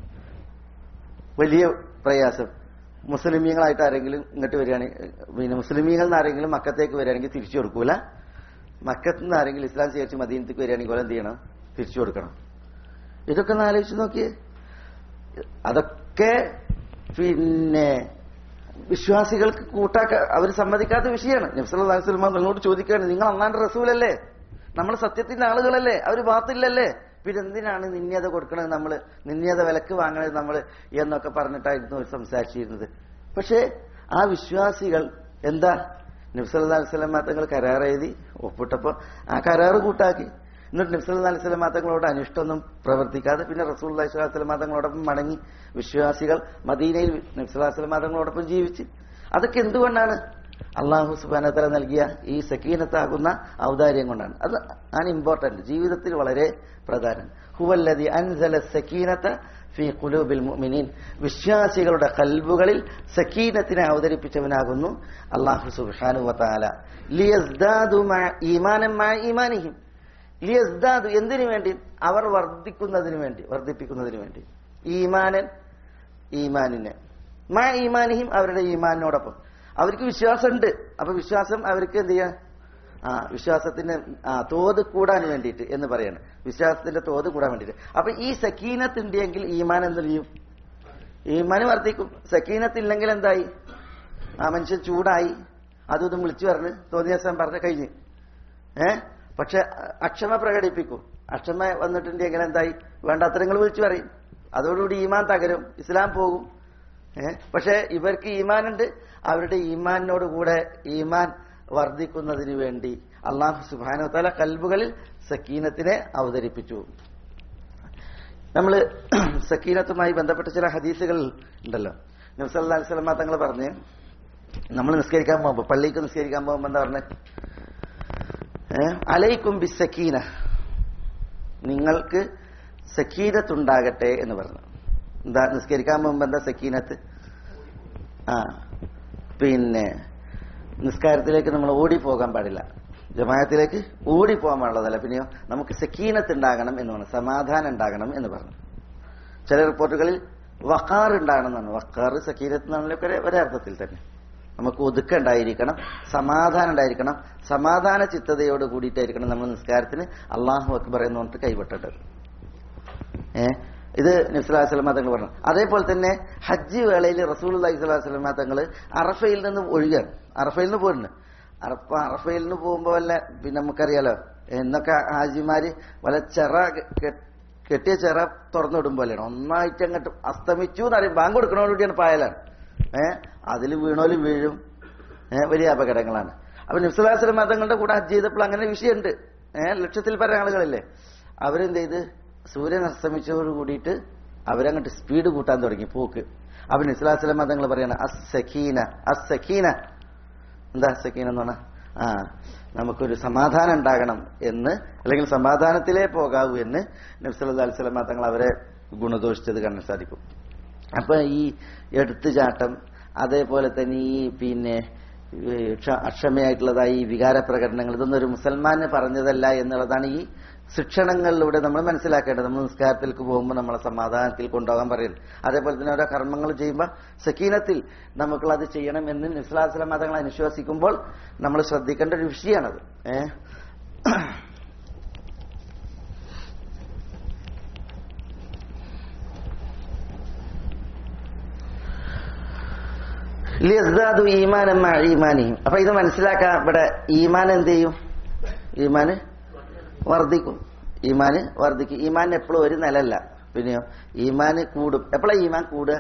വലിയ പ്രയാസം, മുസ്ലിമീങ്ങളായിട്ട് ആരെങ്കിലും ഇങ്ങോട്ട് വരികയാണെങ്കിൽ, മുസ്ലിമീങ്ങൾ നിന്ന് ആരെങ്കിലും മക്കത്തേക്ക് വരികയാണെങ്കിൽ തിരിച്ചു കൊടുക്കൂല. മക്കത്ത് നിന്ന് ആരെങ്കിലും ഇസ്ലാം സ്വീകരിച്ച് മദീനത്തേക്ക് വരികയാണെങ്കിൽ എന്ത് ചെയ്യണം? തിരിച്ചു കൊടുക്കണം. ഇതൊക്കെ ഒന്ന് ആലോചിച്ച് നോക്കിയേ. അതൊക്കെ വിശ്വാസികൾക്ക് അവർ സമ്മതിക്കാത്ത വിഷയമാണ്. നബി സല്ലല്ലാഹു അലൈഹി വസല്ലം നിങ്ങളോട് ചോദിക്കുകയാണ്, നിങ്ങൾ അല്ലാഹുവിന്റെ റസൂലല്ലേ, നമ്മൾ സത്യത്തിന്റെ ആളുകളല്ലേ, അവർ ബാത്തിലല്ലേ, പിന്നെ എന്തിനാണ് നിന്യത കൊടുക്കണത് നമ്മൾ, നിന്യത വിലക്ക് വാങ്ങണത് നമ്മൾ എന്നൊക്കെ പറഞ്ഞിട്ടായിരുന്നു അവർ സംസാരിച്ചിരുന്നത്. പക്ഷേ ആ വിശ്വാസികൾ എന്താ, നബി സല്ലല്ലാഹു അലൈഹി വസല്ലം തങ്ങൾ കരാർ എഴുതി ഒപ്പിട്ടപ്പോൾ ആ കരാറ് കൂട്ടാക്കി. എന്നിട്ട് നബി സല്ലല്ലാഹു അലൈഹി വസല്ലം തങ്ങളോട് അനിഷ്ടമൊന്നും പ്രവർത്തിക്കാതെ പിന്നെ റസൂലുള്ളാഹി സ്വല്ലല്ലാഹു അലൈഹി വസല്ലം തങ്ങളോടൊപ്പം മടങ്ങി വിശ്വാസികൾ മദീനയിൽ നബി സല്ലല്ലാഹു അലൈഹി വസല്ലം തങ്ങളോടൊപ്പം ജീവിച്ച്. അതൊക്കെ എന്തുകൊണ്ടാണ്? അള്ളാഹു സുബ്ഹാനഹു വ തആല നൽകിയ ഈ സക്കീനത്താകുന്ന ഔദാര്യം കൊണ്ടാണ്. അത് ആണ് ഇമ്പോർട്ടന്റ്, ജീവിതത്തിൽ വളരെ പ്രധാനം. ഹുവല്ലദി അൻസല സക്കീനത ഫീ ഖുലൂബിൽ മുഅ്മിനീൻ, വിശ്വാസികളുടെ ഖൽബുകളിൽ സക്കീനത്തിനെ അവതരിപ്പിച്ചവനാകുന്നു അള്ളാഹു സുബ്ഹാനഹു വ തആല. ലിയസ്ദാദു മഅ ഈമാനൻ മഅ ഈമാനിഹിം, ലിയസ്ദാദു എന്തിനു വേണ്ടി? അവർ വർദ്ധിപ്പിക്കുന്നതിന് വേണ്ടി. ഈമാനൻ ഈമാനിനെ, മഅ ഈമാനിഹിം അവരുടെ ഈമാനിനോടൊപ്പം. അവർക്ക് വിശ്വാസമുണ്ട്, അപ്പൊ വിശ്വാസം അവർക്ക് എന്ത് ചെയ്യാൻ, വിശ്വാസത്തിന്റെ തോത് കൂടാൻ വേണ്ടിയിട്ട് എന്ന് പറയാണ്, വിശ്വാസത്തിന്റെ തോത് കൂടാൻ വേണ്ടിയിട്ട്. അപ്പൊ ഈ സക്കീനത്ത് ഉണ്ടെങ്കിൽ ഈമാൻ എന്ത് ചെയ്യും? ഈമാൻ വർദ്ധിക്കും. സക്കീനത്തില്ലെങ്കിൽ എന്തായി? ആ മനുഷ്യൻ ചൂടായി, അതും ഇതും വിളിച്ചു പറഞ്ഞ് തോന്നിയ ദിവസം പറഞ്ഞ് കഴിഞ്ഞ്. പക്ഷെ അക്ഷമ പ്രകടിപ്പിക്കും. അക്ഷമ വന്നിട്ടുണ്ടെങ്കിൽ എന്തായി? വേണ്ടാത്തരങ്ങൾ വിളിച്ചു പറയും. അതോടുകൂടി ഈമാൻ തകരും, ഇസ്ലാം പോകും. പക്ഷെ ഇവർക്ക് ഈമാനുണ്ട്, അവരുടെ ഈമാനിനോട് കൂടെ ഈമാൻ വർദ്ധിക്കുന്നതിന് വേണ്ടി അല്ലാഹു സുബ്ഹാനഹു വ തആല ഖൽബുകളിൽ സക്കീനത്തിനെ അവതരിപ്പിച്ചു. നമ്മൾ സക്കീനത്തുമായി ബന്ധപ്പെട്ട ചില ഹദീസുകൾ ഉണ്ടല്ലോ. നബി സല്ലല്ലാഹു അലൈഹി വസല്ലം തങ്ങൾ പറഞ്ഞ്, നമ്മൾ നിസ്കരിക്കാൻ പോകുമ്പോൾ, പള്ളിക്ക് നിസ്കരിക്കാൻ പോകുമ്പോൾ എന്താ പറഞ്ഞത്? അലൈക്കും ബിസ്സക്കീന, നിങ്ങൾക്ക് സക്കീനത്തുണ്ടാകട്ടെ എന്ന് പറഞ്ഞു. എന്താ നിസ്കരിക്കാൻ പോകുമ്പോ എന്താ സക്കീനത്ത്? പിന്നെ നിസ്കാരത്തിലേക്ക് നമ്മൾ ഓടിപ്പോകാൻ പാടില്ല, ജമാഅത്തിലേക്ക് ഓടിപ്പോകാൻ പാടുള്ളതല്ല. പിന്നെയോ നമുക്ക് സക്കീനത്ത് ഉണ്ടാകണം എന്ന് പറഞ്ഞു, സമാധാനം ഉണ്ടാകണം എന്ന് പറഞ്ഞു. ചില റിപ്പോർട്ടുകളിൽ വഖാർ ഉണ്ടാകണം എന്നാണ്. വഖാർ സക്കീനത്ത് എന്നാണല്ലോ ഒരർത്ഥത്തിൽ തന്നെ. നമുക്ക് ഒതുക്കുണ്ടായിരിക്കണം, സമാധാനം ഉണ്ടായിരിക്കണം, സമാധാന ചിത്തതയോട് കൂടിയിട്ടായിരിക്കണം നമ്മൾ നിസ്കാരത്തിന് അല്ലാഹു അക്ബർ എന്ന് പറഞ്ഞിട്ട് കൈവിട്ടത്. ഇത് നബി സല്ലല്ലാഹു അലൈഹി വസല്ലം തങ്ങൾ പറഞ്ഞു. അതേപോലെ തന്നെ ഹജ്ജ് വേളയിൽ റസൂലുള്ളാഹി സ്വല്ലല്ലാഹു അലൈഹി വസല്ലം തങ്ങൾ അറഫയിൽ നിന്ന് ഒഴുകാണ്, അറഫയിൽ നിന്ന് പോരുന്നു. അറഫയിൽ നിന്ന് പോകുമ്പോ വല്ല, പിന്നെ നമുക്കറിയാലോ എന്നൊക്കെ ഹാജിമാര് വല്ല കെട്ടിയ ചെറ തുറന്നിടും പോലെയാണ്, ഒന്നായിട്ട് അങ്ങോട്ട് അസ്തമിച്ചു എന്നറിയും. ബാങ്ക് കൊടുക്കണോടുകൂടിയാണ് പായലാണ്. അതിൽ വീണോലും വീഴും, വലിയ അപകടങ്ങളാണ്. അപ്പൊ നബി സല്ലല്ലാഹു അലൈഹി വസല്ലം തങ്ങളുടെ കൂടെ ഹജ്ജ് ചെയ്തപ്പോൾ അങ്ങനെ വിഷയമുണ്ട്. ലക്ഷത്തിൽ പല ആളുകളില്ലേ, അവരെന്ത് ചെയ്ത് സൂര്യൻ അസ്തമിച്ചതോട് കൂടിയിട്ട് അവരങ്ങോട്ട് സ്പീഡ് കൂട്ടാൻ തുടങ്ങി പോക്ക്. അപ്പൊ നബി സല്ലല്ലാഹു അലൈഹി വസല്ലം തങ്ങൾ പറയാണ് അസ്സക്കീന. എന്താ സക്കീന എന്ന് പറഞ്ഞാൽ? നമുക്കൊരു സമാധാനം ഉണ്ടാകണം എന്ന്, അല്ലെങ്കിൽ സമാധാനത്തിലേ പോകാവൂ എന്ന് നബി സല്ലല്ലാഹു അലൈഹി വസല്ലം തങ്ങൾ അവരെ ഗുണദോഷിച്ചത് കാണാൻ സാധിക്കും. അപ്പൊ ഈ എടുത്തുചാട്ടം, അതേപോലെ തന്നെ ഈ പിന്നെ അക്ഷമയായിട്ടുള്ളതായി ഈ വികാര പ്രകടനങ്ങൾ, ഇതൊന്നും ഒരു മുസൽമാന് പറഞ്ഞതല്ല എന്നുള്ളതാണ് ഈ ശിക്ഷണങ്ങളിലൂടെ നമ്മൾ മനസ്സിലാക്കേണ്ടത്. നമ്മൾ നിസ്കാരത്തിലേക്ക് പോകുമ്പോൾ നമ്മളെ സമാധാനത്തിൽ കൊണ്ടുപോകാൻ പറയുന്നത്. അതേപോലെ തന്നെ ഓരോ കർമ്മങ്ങൾ ചെയ്യുമ്പോൾ സക്കീനത്തിൽ നമുക്കുള്ളത് ചെയ്യണം എന്ന് നബി സല്ലല്ലാഹു അലൈഹി വസല്ലം തങ്ങളെ അനുശ്വാസിക്കുമ്പോൾ നമ്മൾ ശ്രദ്ധിക്കേണ്ട ഒരു വിഷയമാണത്. ലിയസ്ദാദു ഈമാനൻ മഅ ഈമാനിഹിം. അപ്പൊ ഇത് മനസ്സിലാക്കാൻ ഇവിടെ ഈമാൻ എന്ത് ചെയ്യും? ഈമാന് വർദ്ധിക്കും. ഈമാൻ എപ്പോഴും ഒരു നിലല്ല, പിന്നെയോ ഈമാന് കൂടും. എപ്പോഴാണ് ഈമാൻ കൂടുക?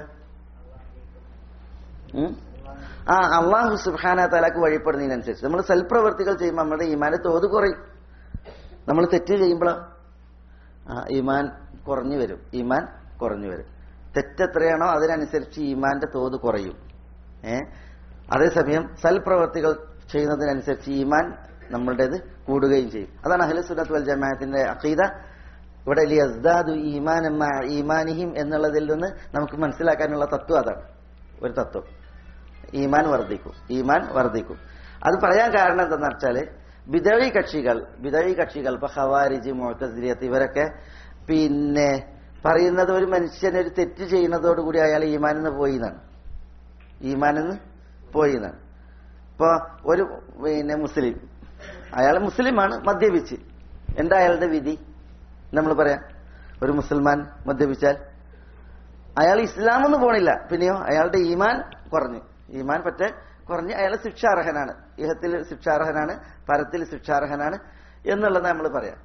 അല്ലാഹു സുബ്ഹാനഹു വ തആലക്ക് വഴിപ്പെടുന്നതിനനുസരിച്ച് നമ്മൾ സൽപ്രവർത്തികൾ ചെയ്യുമ്പോൾ നമ്മുടെ ഈമാന് തോത് കുറയും. നമ്മൾ തെറ്റ് ചെയ്യുമ്പോഴോ ഈമാൻ കുറഞ്ഞു വരും. തെറ്റെത്രയാണോ അതിനനുസരിച്ച് ഈമാന്റെ തോത് കുറയും. അതേസമയം സൽപ്രവർത്തികൾ ചെയ്യുന്നതിനനുസരിച്ച് ഈമാൻ നമ്മളുടേത് കൂടുകയും ചെയ്യും. അതാണ് അഹ്ലു സുന്നത്ത് വൽ ജമാഅത്തിന്റെ അഖീദ. ഇവിടെ ലിയസ്ദാദു ഈമാനൻ മഅ ഈമാനിഹിം എന്നുള്ളതിൽ നിന്ന് നമുക്ക് മനസ്സിലാക്കാനുള്ള തത്വം അതാണ്. ഒരു തത്വം, ഈമാൻ വർദ്ധിക്കും. അത് പറയാൻ കാരണം എന്താണെന്ന് വെച്ചാല് ബിദഈ കക്ഷികൾ ഇപ്പൊ ഖവാരിജ്, മുഅ്തസിലിയത്ത് ഇവരൊക്കെ പിന്നെ പറയുന്നത് ഒരു മനുഷ്യൻ ഒരു തെറ്റ് ചെയ്യുന്നതോടുകൂടി അയാൾ ഈമാനിന്ന് പോയി എന്നാണ്. ഇപ്പൊ ഒരു പിന്നെ മുസ്ലിം, അയാൾ മുസ്ലിമാണ്, മദ്യപിച്ച്, എന്താ അയാളുടെ വിധി? നമ്മൾ പറയാം, ഒരു മുസൽമാൻ മദ്യപിച്ചാൽ അയാൾ ഇസ്ലാമൊന്നും പോണില്ല, പിന്നെയോ അയാളുടെ ഈമാൻ കുറഞ്ഞ് അയാൾ ശിക്ഷാർഹനാണ്. ഇഹത്തിൽ ശിക്ഷാർഹനാണ്, പരത്തിൽ ശിക്ഷാർഹനാണ് എന്നുള്ളത് നമ്മൾ പറയാം.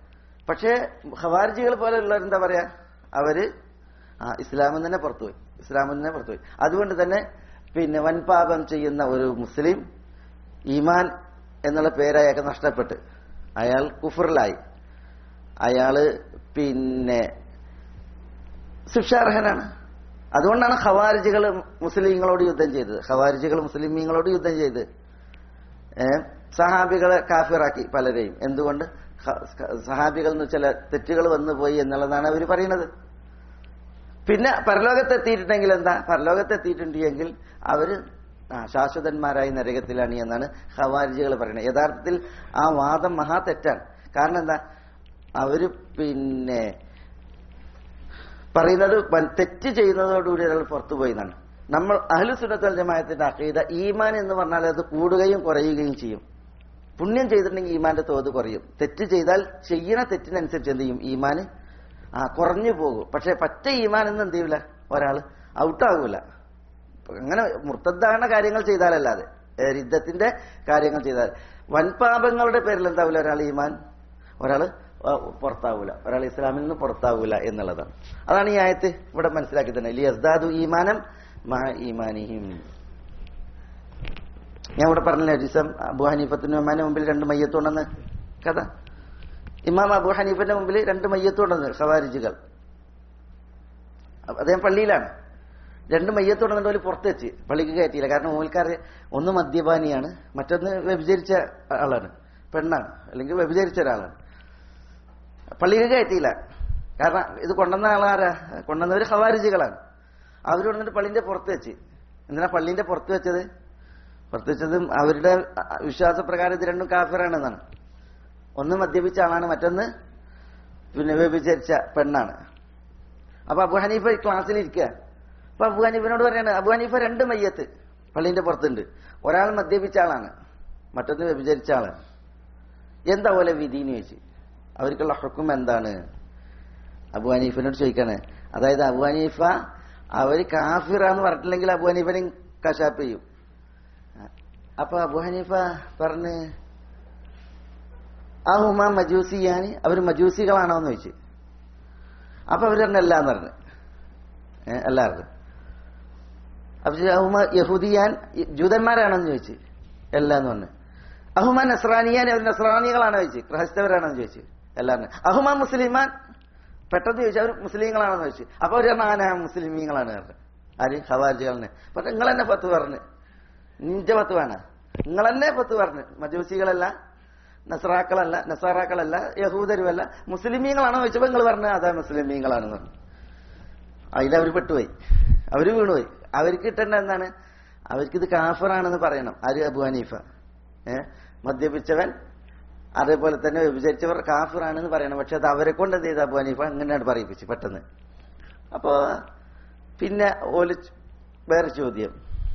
പക്ഷേ ഖവാരിജികൾ പോലെയുള്ളവർ എന്താ പറയാ, അവര് ഇസ്ലാമിൽ തന്നെ പുറത്തുപോയി. അതുകൊണ്ട് തന്നെ പിന്നെ വൻപാപം ചെയ്യുന്ന ഒരു മുസ്ലിം ഈമാൻ എന്നുള്ള പേരയാൾക്ക് നഷ്ടപ്പെട്ട് അയാൾ കുഫറിലായി, അയാള് പിന്നെ ശിക്ഷാർഹനാണ്. അതുകൊണ്ടാണ് ഖവാരിജികൾ മുസ്ലിങ്ങളോട് യുദ്ധം ചെയ്തത്. സഹാബികളെ കാഫിറാക്കി പലരെയും. എന്തുകൊണ്ട്? സഹാബികൾ ചില തെറ്റുകൾ വന്നുപോയി എന്നുള്ളതാണ് അവർ പറയുന്നത്. പിന്നെ പരലോകത്തെത്തിയിട്ടുണ്ടെങ്കിൽ എന്താ? പരലോകത്തെത്തിയിട്ടുണ്ടെങ്കിൽ അവര് ശാശ്വതന്മാരായി നരകത്തിലാണ് എന്നാണ് ഖവാരിജികൾ പറയുന്നത്. യഥാർത്ഥത്തിൽ ആ വാദം മഹാ തെറ്റാണ്. കാരണം എന്താ? അവര് പിന്നെ പറയുന്നത് തെറ്റ് ചെയ്യുന്നതോടുകൂടി ഒരാൾ പുറത്തുപോയി എന്നാണ്. നമ്മൾ അഹ്ലു സുന്നത്ത് വൽ ജമാഅത്തിന്റെ അഖീദ ഈമാൻ എന്ന് പറഞ്ഞാൽ അത് കൂടുകയും കുറയുകയും ചെയ്യും. പുണ്യം ചെയ്തിട്ടുണ്ടെങ്കിൽ ഈമാന്റെ തോത് കുറയും. തെറ്റ് ചെയ്താൽ ചെയ്യുന്ന തെറ്റിനനുസരിച്ച് എന്ത് ചെയ്യും? ഈമാന് കുറഞ്ഞു പോകും. പക്ഷെ പറ്റ ഈമാൻ എന്ന് എന്ത് ചെയ്യൂല, ഒരാൾ ഔട്ടാകൂല. അങ്ങനെ മുർത്തദ്ദാകുന്ന കാര്യങ്ങൾ ചെയ്താലല്ലാതെ, രിദ്ദത്തിന്റെ കാര്യങ്ങൾ ചെയ്താൽ, വൻപാപങ്ങളുടെ പേരിൽ എന്താവില്ല ഒരാൾ പുറത്താവൂല, ഒരാൾ ഇസ്ലാമിൽ നിന്ന് പുറത്താവൂല എന്നുള്ളതാണ്. അതാണ് ഈ ആയത്ത് ഇവിടെ മനസ്സിലാക്കി തന്നെ. ലിയസ്ദാദു ഈമാനം മഅ ഈമാനിഹിം. ഞാൻ ഇവിടെ പറഞ്ഞില്ലേ, ഒരു ദിവസം അബൂ ഹനീഫത്തിന്റെ മുമ്പിൽ 2 മയ്യത്തുണ്ടെന്ന് കഥ. ഇമാം അബൂ ഹനീഫന്റെ മുമ്പിൽ 2 മയ്യത്തുണ്ടെന്ന് ഖവാരിജികൾ. അദ്ദേഹം പള്ളിയിലാണ്. 2 മയ്യത്തുണ്ടെന്നുണ്ട് ഓല് പുറത്ത് വെച്ച് പള്ളിക്ക് കയറ്റിയില്ല. കാരണം ഓൽക്കാർ ഒന്ന് മദ്യപാനിയാണ്, മറ്റൊന്ന് വ്യഭിചരിച്ച ആളാണ്, പെണ്ണാണ്, അല്ലെങ്കിൽ വ്യഭിചരിച്ച ഒരാളാണ്. പള്ളിക്ക് കയറ്റിയില്ല. കാരണം ഇത് കൊണ്ടുവന്ന ആളാരാ? കൊണ്ടുവന്നവർ ഖവാരിജികളാണ്. അവർ കൊണ്ടിട്ട് പള്ളിന്റെ പുറത്ത് വെച്ച്. എന്തിനാ പള്ളിന്റെ പുറത്ത് വെച്ചത്? അവരുടെ വിശ്വാസപ്രകാരം ഇത് രണ്ടും കാഫിറാണെന്നാണ്. ഒന്ന് മദ്യപിച്ച ആളാണ്, മറ്റൊന്ന് പിന്നെ വ്യഭിചരിച്ച പെണ്ണാണ്. അപ്പൊ അബൂ ഹനീഫ ക്ലാസ്സിലിരിക്കുക. അപ്പൊ അബൂ ഹനീഫിനോട് പറയാണ്, അബൂ ഹനീഫ 2 മയ്യത്ത് പള്ളിന്റെ പുറത്തുണ്ട്. ഒരാൾ മദ്യപിച്ച ആളാണ്, മറ്റൊന്ന് വ്യഭിചരിച്ച ആളാണ്. എന്താ പോലെ വിധിന്ന് ചോദിച്ചു. അവർക്കുള്ള ഹുക്കം എന്താണ്? അബൂ ഹനീഫിനോട് ചോദിക്കാണ്. അതായത് അബൂ ഹനീഫ അവര് കാഫിറാന്ന് പറഞ്ഞിട്ടില്ലെങ്കിൽ അബൂ ഹനീഫനെ കശാപ്പ് ചെയ്യും. അപ്പൊ അബൂ ഹനീഫ പറഞ്ഞ് ആഹുമ മജൂസിയാനി, അവർ മജൂസികളാണോന്ന് ചോദിച്ചു. അപ്പൊ അവർ പറഞ്ഞ അല്ലാന്ന് പറഞ്ഞു. എല്ലാവർക്കും. അപ്പൊ അഹുമ യഹൂദിയാൻ, ജൂതന്മാരാണെന്ന് ചോദിച്ചു. എല്ലാന്ന് പറഞ്ഞു. അഹുമ നസ്രാനിയാൻ, അവർ നസ്രാനികളാണോ ചോദിച്ചു. ക്രൈസ്തവരാണെന്ന് ചോദിച്ചു. എല്ലാവരും. അഹുമ മുസ്ലിമാൻ, പെട്ടെന്ന് ചോദിച്ചു അവർ മുസ്ലിങ്ങളാണെന്ന് ചോദിച്ചു. അപ്പൊ അവർ പറഞ്ഞ മുസ്ലിമീങ്ങളാണ് പറഞ്ഞു. ആര്? ഖവാരിജികളെ. പക്ഷെ നിങ്ങൾ തന്നെ പത്ത് പറഞ്ഞു, നിന്റെ പത്ത് വേണം, നിങ്ങൾ തന്നെ പത്ത് പറഞ്ഞു. മജൂസികളല്ല, നസാറാക്കളല്ല, യഹൂദരുമല്ല, മുസ്ലിമീങ്ങളാണോ ചോദിച്ചപ്പോ നിങ്ങൾ പറഞ്ഞു അതാ മുസ്ലിമീങ്ങളാണെന്ന് പറഞ്ഞു. അതിലവർ പെട്ടുപോയി, അവര് വീണുപോയി. അവർക്ക് കിട്ടേണ്ട എന്താണ്? അവർക്കിത് കാഫറാണെന്ന് പറയണം. ആര്? അബൂ ഹനീഫ. മദ്യപിച്ചവൻ അതേപോലെ തന്നെ വിചാരിച്ചവർ കാഫിറാണെന്ന് പറയണം. പക്ഷെ അത് അവരെ കൊണ്ട് എന്ത് ചെയ്ത അബൂ ഹനീഫ അങ്ങനെയാണ് പറയിപ്പിച്ച് പെട്ടെന്ന്. അപ്പോ പിന്നെ ഓല് വേറെ ചോദ്യം,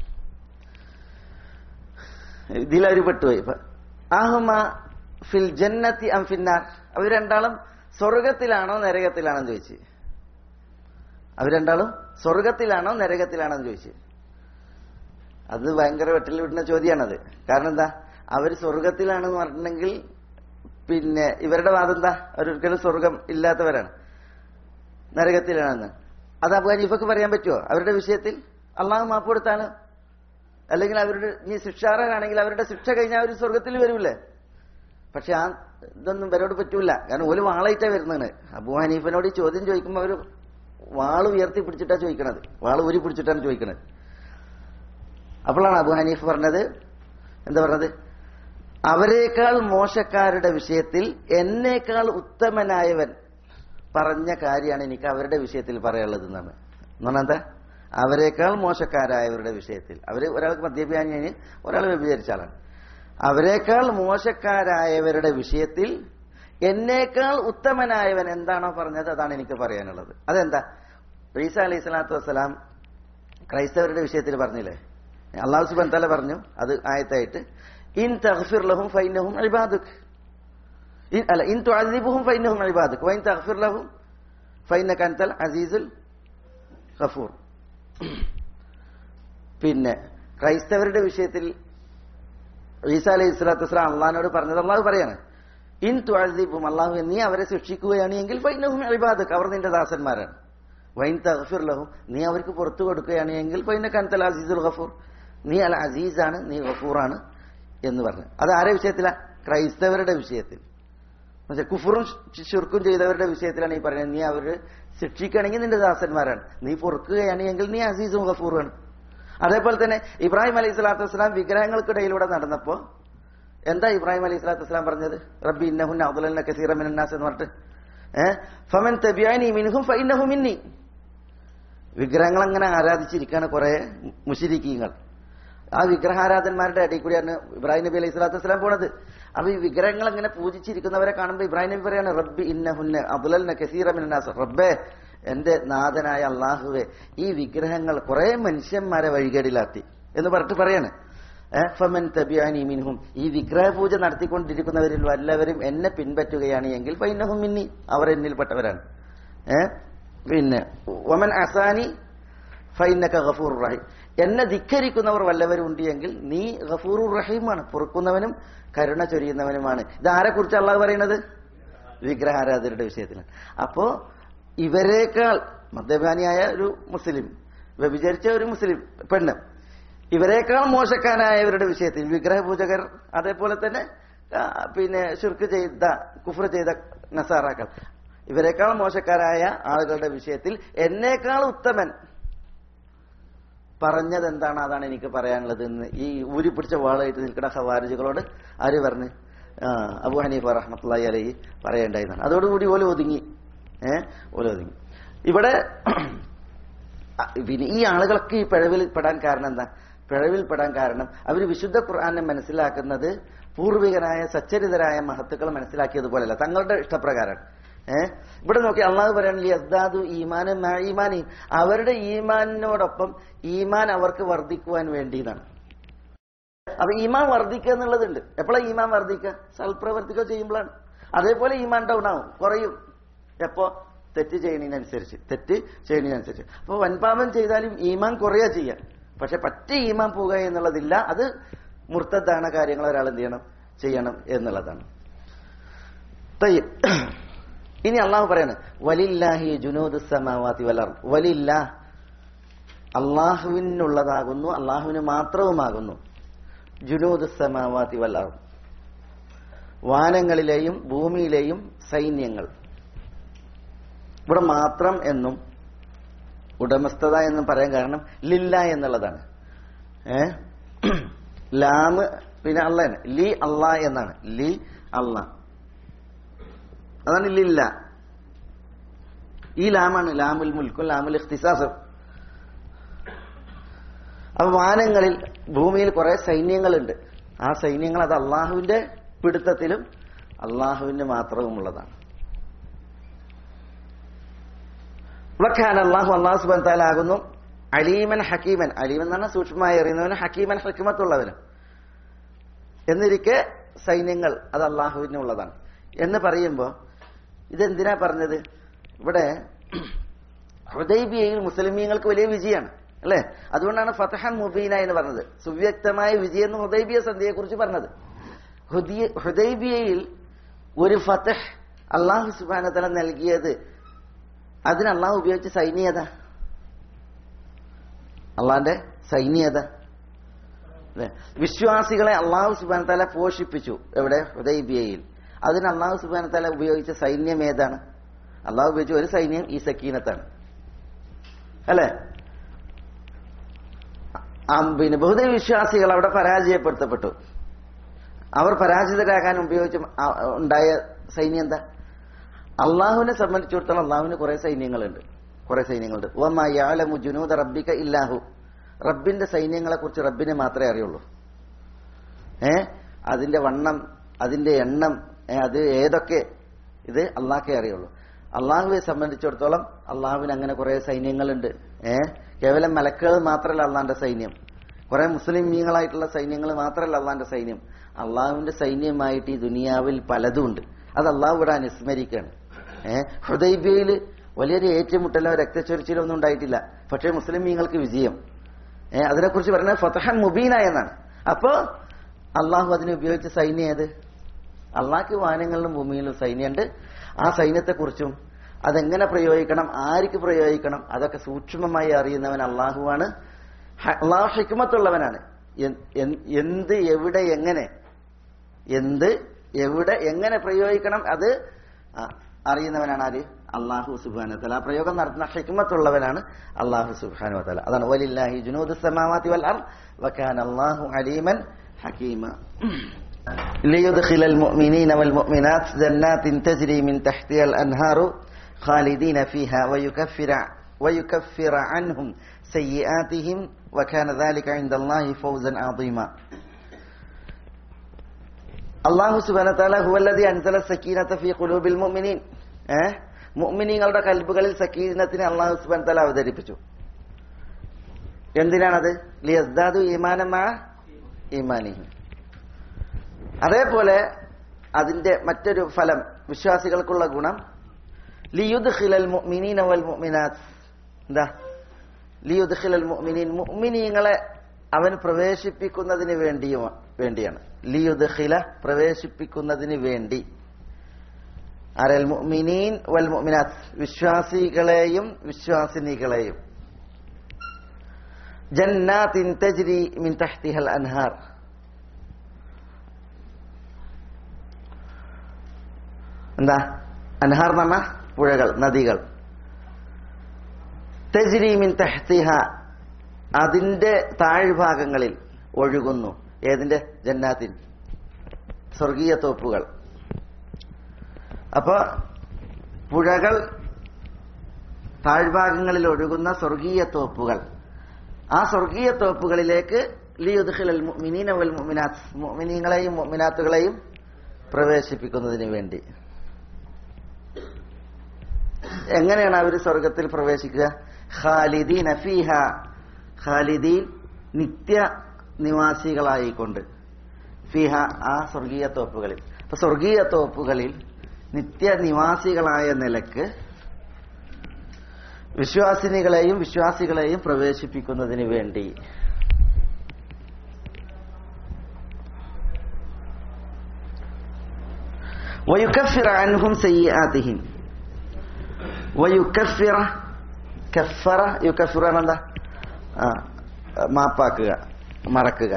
ഇതിലവര് പെട്ടുപോയി. ആഹുമ ഫിൽ ജന്നത്തി അം ഫിന്നാർ, അവർ രണ്ടാളും സ്വർഗത്തിലാണോ നരകത്തിലാണോ ചോദിച്ചു. അവർ രണ്ടാളും സ്വർഗത്തിലാണോ നരകത്തിലാണോ ചോദിച്ചു. അത് ഭയങ്കര വെട്ടിൽ വിടുന്ന ചോദ്യമാണത്. കാരണം എന്താ? അവർ സ്വർഗത്തിലാണെന്ന് പറഞ്ഞിട്ടുണ്ടെങ്കിൽ പിന്നെ ഇവരുടെ വാദം എന്താ? അവരൊരിക്കലും സ്വർഗം ഇല്ലാത്തവരാണ്, നരകത്തിലാണെന്ന്. അത് അബൂ ഹനീഫക്ക് പറയാൻ പറ്റുമോ? അവരുടെ വിഷയത്തിൽ അള്ളാഹു മാപ്പ് കൊടുത്താണ്. അല്ലെങ്കിൽ അവരുടെ ഇനി ശിക്ഷാർഹരാണെങ്കിൽ അവരുടെ ശിക്ഷ കഴിഞ്ഞാൽ അവർ സ്വർഗത്തിൽ വരൂല്ലേ? പക്ഷെ ആ ഇതൊന്നും ഇവരോട് പറ്റൂല. കാരണം ഒരു വാളായിട്ടാ വരുന്നതാണ്. അബൂ ഹനീഫിനോട് ഈ ചോദ്യം ചോദിക്കുമ്പോൾ അവർ വാള് ഉയർത്തി പിടിച്ചിട്ടാ ചോദിക്കണത്, വാള് ഊരി പിടിച്ചിട്ടാണ് ചോദിക്കണത്. അപ്പോഴാണ് അബൂ ഹനീഫ് പറഞ്ഞത്, എന്താ പറഞ്ഞത്? അവരെക്കാൾ മോശക്കാരുടെ വിഷയത്തിൽ എന്നേക്കാൾ ഉത്തമനായവൻ പറഞ്ഞ കാര്യമാണ് എനിക്ക് അവരുടെ വിഷയത്തിൽ പറയാനുള്ളത് എന്നാണ്. എന്നാണ് എന്താ? അവരെക്കാൾ മോശക്കാരായവരുടെ വിഷയത്തിൽ, അവര് ഒരാൾക്ക് മദ്യപാനി, ഒരാൾ വ്യഭിചരിച്ച ആളാണ്. അവരെക്കാൾ മോശക്കാരായവരുടെ വിഷയത്തിൽ എന്നേക്കാൾ ഉത്തമനായവൻ എന്താണോ പറഞ്ഞത് അതാണ് എനിക്ക് പറയാനുള്ളത്. അതെന്താ? ഈസ അലൈഹി സ്വലാത്തു വസ്സലാം ക്രൈസ്തവരുടെ വിഷയത്തിൽ പറഞ്ഞില്ലേ? അല്ലാഹു സുബ്ഹാനഹു വ തആല പറഞ്ഞു, അത് ആയത്തായിട്ട്, ഇൻ തഗ്ഫിർ ലഹും ഫഇന്നഹും ഇബാദുക, ഇൻ തുഅദ്ദിബുഹും ഫഇന്നഹും ഇബാദുക വഇൻ തഗ്ഫിർ ലഹും ഫഇന്നക അൻതൽ അസീസുൽ ഗഫൂർ. പിന്നെ ക്രൈസ്തവരുടെ വിഷയത്തിൽ ഈസ അലൈഹി സ്വലാത്തു വസ്സലാം അള്ളാഹിനോട് പറഞ്ഞത്, അള്ളാഹു പറയാണ്, ഇൻ തുഅസിബും അല്ലാഹു നീ അവരെ ശിക്ഷിക്കുകയാണ് എങ്കിൽ ഫൈനഹും ഇബാദുക അവർ നിന്റെ ദാസന്മാരാണ്. വൈൻ തഗ്ഫിർ ലഹും നീ അവർക്ക് പുറത്തു കൊടുക്കുകയാണ് എങ്കിൽ ഫൈനക അൻതൽ അസീസുൽ ഗഫൂർ നീ അൽ അസീസാണ്, നീ ഗഫൂറാണ് എന്ന് പറഞ്ഞു. അത് ആരുടെ വിഷയത്തിലാ? ക്രൈസ്തവരുടെ വിഷയത്തിൽ. കുഫറും ശിർക്കും ചെയ്തവരുടെ വിഷയത്തിലാണ് ഈ പറയുന്നത്. നീ അവര് ശിക്ഷിക്കുകയാണെങ്കിൽ നിന്റെ ദാസന്മാരാണ്, നീ പൊറുക്കുകയാണെങ്കിൽ നീ അസീസും ഗഫൂറാണ്. അതേപോലെ തന്നെ ഇബ്രാഹിം അലൈഹി സ്വലാത്തു വസ്സലാം വിഗ്രഹങ്ങൾക്കിടയിലൂടെ നടന്നപ്പോ എന്താ ഇബ്രാഹിം അലൈഹി സ്വലാത്തു വസ്സലാം പറഞ്ഞത്? റബ്ബി ഇന്നഹുന്ന അദ്ലൽന കസീറൻ മിനൻ നാസ് എന്ന് പറഞ്ഞിട്ട് ഫമൻ തബിഅനി മിൻഹും ഫഇന്നഹു മിന്നി. വിഗ്രഹങ്ങൾ അങ്ങനെ ആരാധിച്ചിരിക്കുകയാണ് കുറെ മുശ്രിക്കീങ്ങൾ. ആ വിഗ്രഹാരാധന്മാരുടെ ഇടയിൽ കൂടിയാണ് ഇബ്രാഹിം നബി അലൈഹി സ്വലാത്തു വസ്സലാം പോണത്. അപ്പൊ ഈ വിഗ്രഹങ്ങൾ അങ്ങനെ പൂജിച്ചിരിക്കുന്നവരെ കാണുമ്പോൾ ഇബ്രാഹിം നബി പറയാണ് റബ്ബി ഇന്നഹുന്ന അദ്ലൽന കസീറൻ മിനൻ നാസ്, റബ്ബേ എന്റെ നാഥനായ അള്ളാഹുവെ ഈ വിഗ്രഹങ്ങൾ കുറെ മനുഷ്യന്മാരെ വഴികേടിലാത്തി എന്ന് പറഞ്ഞിട്ട് പറയാണ്. ഫമൻ തബിഅനി മിൻഹും ഈ വിഗ്രഹ പൂജ നടത്തിക്കൊണ്ടിരിക്കുന്നവരിൽ വല്ലവരും എന്നെ പിൻപറ്റുകയാണ് എങ്കിൽ ഫഇന്നഹും മിന്നി അവർ എന്നിൽപ്പെട്ടവരാണ്. പിന്നെ വമൻ അസാനി ഫഇന്നക ഗഫൂറുർ റഹീം എന്നെ ധിക്കരിക്കുന്നവർ വല്ലവരും ഉണ്ട് എങ്കിൽ നീ ഗഫൂറുർ റഹീമാണ്, പൊറുക്കുന്നവനും കരുണ ചൊരിയുന്നവനുമാണ്. ഇതാരെ കുറിച്ച് അള്ളാഹു പറയുന്നത്? വിഗ്രഹാരാധകരുടെ വിഷയത്തിലാണ്. അപ്പോ ഇവരെക്കാൾ മദ്യപാനിയായ ഒരു മുസ്ലിം, വ്യഭിചരിച്ച ഒരു മുസ്ലിം പെണ്ണ്, ഇവരെക്കാൾ മോശക്കാരായവരുടെ വിഷയത്തിൽ വിഗ്രഹപൂജകർ, അതേപോലെ തന്നെ പിന്നെ ശിർക്ക് ചെയ്ത കുഫ്ർ ചെയ്ത നസാറാക്കൾ, ഇവരെക്കാൾ മോശക്കാരായ ആളുകളുടെ വിഷയത്തിൽ എന്നേക്കാൾ ഉത്തമൻ പറഞ്ഞത് എന്താണ് അതാണ് എനിക്ക് പറയാനുള്ളത് എന്ന് ഈ ഊരിപ്പിടിച്ച വാളായിട്ട് നിൽക്കുന്ന ഖവാരിജുകളോട് ആര് പറഞ്ഞ്? അബൂ ഹനീഫ റഹ്മത്തുള്ളാഹി അലൈഹി പറയേണ്ടായിരുന്നാണ്. അതോടുകൂടി ഓല ഒതുങ്ങി. ഒതുങ്ങി. ഇവിടെ പിന്നെ ഈ ആളുകളൊക്കെ ഈ പിഴവിൽ പെടാൻ കാരണം എന്താ? പിഴവിൽ പെടാൻ കാരണം അവർ വിശുദ്ധ ഖുർആനെ മനസ്സിലാക്കുന്നത് പൂർവികരായ സച്ചരിതരായ മഹത്തുക്കൾ മനസ്സിലാക്കിയതുപോലെയല്ല, തങ്ങളുടെ ഇഷ്ടപ്രകാരമാണ്. ഇവിടെ നോക്കി അള്ളാഹു പറയുകയാണെങ്കിൽ യസ്ദാദു ഈമാനും ഈമാനും, അവരുടെ ഈമാനിനോടൊപ്പം ഈമാൻ അവർക്ക് വർദ്ധിക്കുവാൻ വേണ്ടിയതാണ്. അപ്പൊ ഈമാൻ വർദ്ധിക്കുക എന്നുള്ളതുണ്ട്. എപ്പോഴാണ് ഈമാൻ വർദ്ധിക്കുക? സൽപ്രവർത്തിക്കുക ചെയ്യുമ്പോഴാണ്. അതേപോലെ ഈമാൻ ഡൗൺ ആവും, കുറയും. എപ്പോ? തെറ്റ് ചെയ്യുന്നതിനനുസരിച്ച്. അപ്പൊ വൻപാപം ചെയ്താലും ഈമാൻ കുറയാ ചെയ്യാൻ, പക്ഷെ പറ്റ ഈമാൻ പോവുക എന്നുള്ളതില്ല. അത് മുർത്തദ്ദാന കാര്യങ്ങൾ ഒരാൾ എന്ത് ചെയ്യണം എന്നുള്ളതാണ്. ഇനി അള്ളാഹു പറയാണ് വലില്ലാഹി ജുനൂദുസ് സമാവാതി വൽ അർദ്, വലില്ലാഹ് അള്ളാഹുവിനുള്ളതാകുന്നു, അള്ളാഹുവിന് മാത്രവുമാകുന്നു ജുനൂദുസ് സമാവാതി വൽ അർദ് വാനങ്ങളിലെയും ഭൂമിയിലെയും സൈന്യങ്ങൾ. ഇവിടെ മാത്രം എന്നും ഉടമസ്ഥത എന്നും പറയാൻ കാരണം ലില്ല എന്നുള്ളതാണ്. ലാമ് പിന്നെ അള്ളാണ്, ലി അള്ളാ എന്നാണ്. ലി അള്ളാ, അതാണ് ലില്ല. ഈ ലാമാണ് ലാമുൽ മുൽക്കും ലാമുൽ ഇഖ്തിസാസും. അപ്പൊ വാനങ്ങളിൽ ഭൂമിയിൽ കുറെ സൈന്യങ്ങളുണ്ട്. ആ സൈന്യങ്ങൾ അത് അള്ളാഹുവിന്റെ പിടുത്തത്തിലും അള്ളാഹുവിന്റെ മാത്രവുമുള്ളതാണ്. അള്ളാഹു സുബ്ഹാനഹു വതആല ആകുന്നു അലീമൻ ഹക്കീമൻ. അലീമൻ എന്ന് പറഞ്ഞാൽ സൂക്ഷ്മമായി അറിയുന്നവനും ഹക്കീമൻ ഹിക്മത്തുള്ളവനും. എന്നിരിക്കെ സൈന്യങ്ങൾ അത് അള്ളാഹുവിനുള്ളതാണ് എന്ന് പറയുമ്പോൾ ഇതെന്തിനാ പറഞ്ഞത്? ഇവിടെ ഹുദൈബിയയിൽ മുസ്ലിമീങ്ങൾക്ക് വലിയ വിജയമാണ് അല്ലെ? അതുകൊണ്ടാണ് ഫതഹൻ മുബീന എന്ന് പറഞ്ഞത്, സുവ്യക്തമായ വിജയം എന്ന് ഹുദൈബിയ സന്ധിയെ കുറിച്ച് പറഞ്ഞത്. ഹുദൈബിയയിൽ ഒരു ഫതഹ് അള്ളാഹു സുബ്ഹാനഹു വതആല നൽകിയത്, അതിന് അള്ളാഹു ഉപയോഗിച്ച സൈന്യത, അള്ളാന്റെ സൈന്യത. വിശ്വാസികളെ അള്ളാഹു സുബ്ഹാനഹു വതആല പോഷിപ്പിച്ചു. എവിടെ? ഹുദൈബിയയിൽ. അതിന് അള്ളാഹു സുബ്ഹാനഹു വതആല ഉപയോഗിച്ച സൈന്യം ഏതാണ്? അള്ളാഹു ഉപയോഗിച്ച ഒരു സൈന്യം ഈ സക്കീനത്താണ് അല്ലെ? പിന്നെ ബഹുദൈവ വിശ്വാസികൾ അവിടെ പരാജയപ്പെടുത്തപ്പെട്ടു. അവർ പരാജിതരാകാൻ ഉണ്ടായ സൈന്യം എന്താ? അള്ളാഹുവിനെ സംബന്ധിച്ചിടത്തോളം അള്ളാഹുവിന് കുറെ സൈന്യങ്ങളുണ്ട്. വമാ യഅലമു ജുനൂദ റബ്ബിക ഇല്ലാഹു. റബ്ബിന്റെ സൈന്യങ്ങളെ കുറിച്ച് റബ്ബിനെ മാത്രമേ അറിയുള്ളൂ. അതിന്റെ വണ്ണം, അതിന്റെ എണ്ണം, അത് ഏതൊക്കെ, ഇത് അള്ളാഹ്ക്കേ അറിയുള്ളൂ. അള്ളാഹുവിനെ സംബന്ധിച്ചിടത്തോളം അള്ളാഹുവിന് അങ്ങനെ കുറെ സൈന്യങ്ങളുണ്ട്. കേവലം മലക്കുകൾ മാത്രമല്ല അള്ളാന്റെ സൈന്യം, കുറെ മുസ്ലിമീങ്ങളായിട്ടുള്ള സൈന്യങ്ങൾ മാത്രമല്ല അള്ളാന്റെ സൈന്യം. അള്ളാഹുവിന്റെ സൈന്യമായിട്ട് ഈ ദുനിയാവിൽ പലതും ഉണ്ട്. അത് അള്ളാഹു ഇവിടെ അനുസ്മരിക്കുകയാണ്. ഹുദൈബിയയിൽ വലിയൊരു ഏറ്റുമുട്ടലോ രക്തച്ചൊരിച്ചിലോ ഒന്നും ഉണ്ടായിട്ടില്ല, പക്ഷേ മുസ്ലിമീങ്ങൾക്ക് വിജയം. അതിനെക്കുറിച്ച് പറയുന്നത് ഫതഹൻ മുബീന എന്നാണ്. അപ്പോ അള്ളാഹു അതിനെ ഉപയോഗിച്ച സൈന്യം ഏത്? അള്ളാഹ്ക്ക് വാനങ്ങളിലും ഭൂമിയിലും സൈന്യമുണ്ട്. ആ സൈന്യത്തെക്കുറിച്ചും അതെങ്ങനെ പ്രയോഗിക്കണം, ആർക്ക് പ്രയോഗിക്കണം, അതൊക്കെ സൂക്ഷ്മമായി അറിയുന്നവൻ അള്ളാഹുവാണ്. അള്ളാഹു ഹിക്മത്തുള്ളവനാണ്. എന്ത് എവിടെ എങ്ങനെ പ്രയോഗിക്കണം അത് അറിയുന്നവനാണ് ആര്? അള്ളാഹു സുബ്ഹാനഹു വ തആല. ആ പ്രയോഗം നടത്തുന്ന ഹിക്മത്തുള്ളവനാണ് അള്ളാഹു സുബ്ഹാനഹു വ തആല. അതാണ് വലില്ലാഹി ജുനൂദുസ് സമാവാതി വൽ അർദ് വകാന അല്ലാഹു അലീമൻ ഹകീമ. ലിയുദ്ഖിലൽ മുഅ്മിനീന വൽ മുഅ്മിനാത്ത് ജന്നാത്തിൻ തജ്രി മിൻ തഹ്തിഹൽ അൻഹാറു ഖാലിദീന ഫീഹാ വയുകഫിറ അൻഹും സയ്യിആതിഹിം വകാന ദാലിക ഇൻദല്ലാഹി ഫൗസൻ അദീമ. അല്ലാഹു സുബ്ഹാനഹു വ തആല ഹുവല്ലദീ അൻസല സക്കീനത ഫീ ഖുലൂബിൽ മുഅ്മിനീൻ. മുഅ്മിനീങ്ങളുടെ കൽബുകളിൽ സക്കീനത്തിനെ അല്ലാഹു സുബ്ഹാനഹു വ തആല അവതരിപ്പിച്ചു. എന്തിനാണത്? ലിയസ്ദാദു ഈമാനൻ മഅ ഈമാനിഹിം. അതേപോലെ അതിന്റെ മറ്റൊരു ഫലം, വിശ്വാസികൾക്കുള്ള ഗുണം, ലിയുദ്ഖിലൽ മുഅ്മിനീന വൽ മുഅ്മിനാത്ത്. എന്താ ലിയുദ്ഖിലൽ മുഅ്മിനീൻ? മുഅ്മിനീങ്ങളെ അവൻ പ്രവേശിപ്പിക്കുന്നതിന് വേണ്ടിയാണ്. ലിയുദ്ഖില പ്രവേശിപ്പിക്കുന്നതിന് വേണ്ടി. അരൽ മുഅ്മിനീൻ വൽ മുഅ്മിനാത്ത്, വിശ്വാസികളെയും വിശ്വാസിനികളെയും. ജന്നാത്തിൻ തജ്രി മിൻ തഹ്തിഹൽ അൻഹാർ, എന്താ അൻഹാർ എന്ന് പറഞ്ഞാൽ പുഴകൾ, നദികൾ. തജ്രി മിൻ തഹ്തിഹ, അതിന്റെ താഴ്ഭാഗങ്ങളിൽ ഒഴുകുന്നു. ഏതിന്റെ? ജന്നാത്തിൻ, സ്വർഗീയ തോപ്പുകൾ. അപ്പൊ പുഴകൾ, താഴ്ഭാഗങ്ങളിൽ ഒഴുകുന്ന സ്വർഗീയ തോപ്പുകൾ. ആ സ്വർഗീയ തോപ്പുകളിലേക്ക് ലിയുദ്ഖിലൽ മുഅ്മിനീന വൽ മുഅ്മിനാത്ത്, മുഅ്മിനീങ്ങളെയും മുഅ്മിനാത്തുകളെയും പ്രവേശിപ്പിക്കുന്നതിന് വേണ്ടി. എങ്ങനെയാണ് അവർ സ്വർഗത്തിൽ പ്രവേശിക്കുക? ഖാലിദീന ഫീഹ, ഖാലിദീൻ നിത്യ നിവാസികളായിക്കൊണ്ട്. ഫീഹ, ആ സ്വർഗീയ തോപ്പുകളിൽ. അപ്പൊ സ്വർഗീയ തോപ്പുകളിൽ നിത്യ നിവാസികളായ നിലക്ക് വിശ്വാസിനികളെയും വിശ്വാസികളെയും പ്രവേശിപ്പിക്കുന്നതിന് വേണ്ടി. വയുകഫിറ അൻഹും സയ്യിആതിഹിം. വയുകഫിറ, കഫറ, യുകഫിറ എന്താ? മാപ്പാക്കുക, മറക്കുക.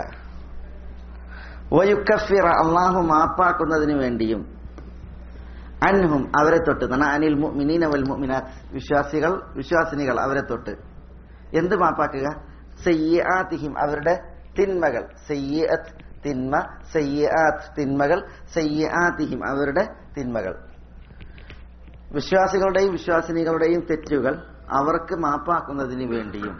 വയുകഫിറ, അള്ളാഹു മാപ്പാക്കുന്നതിന് വേണ്ടിയും. അൻഹും, അവരെ തൊട്ട്. അനിൽ മുഅ്മിനീന വൽ മുഅ്മിനാത്ത്, വിശ്വാസികൾ വിശ്വാസിനികൾ അവരെ തൊട്ട്. എന്ത് മാപ്പാക്കുക? സയ്യിആതിഹിം, അവരുടെ തിന്മകൾ. സയ്യിഅത്ത് തിന്മ, സയ്യിആത്ത് തിന്മകൾ. സയ്യിആതിഹിം, അവരുടെ തിന്മകൾ. വിശ്വാസികളുടെയും വിശ്വാസിനികളുടെയും തെറ്റുകൾ അവർക്ക് മാപ്പാക്കുന്നതിന് വേണ്ടിയും.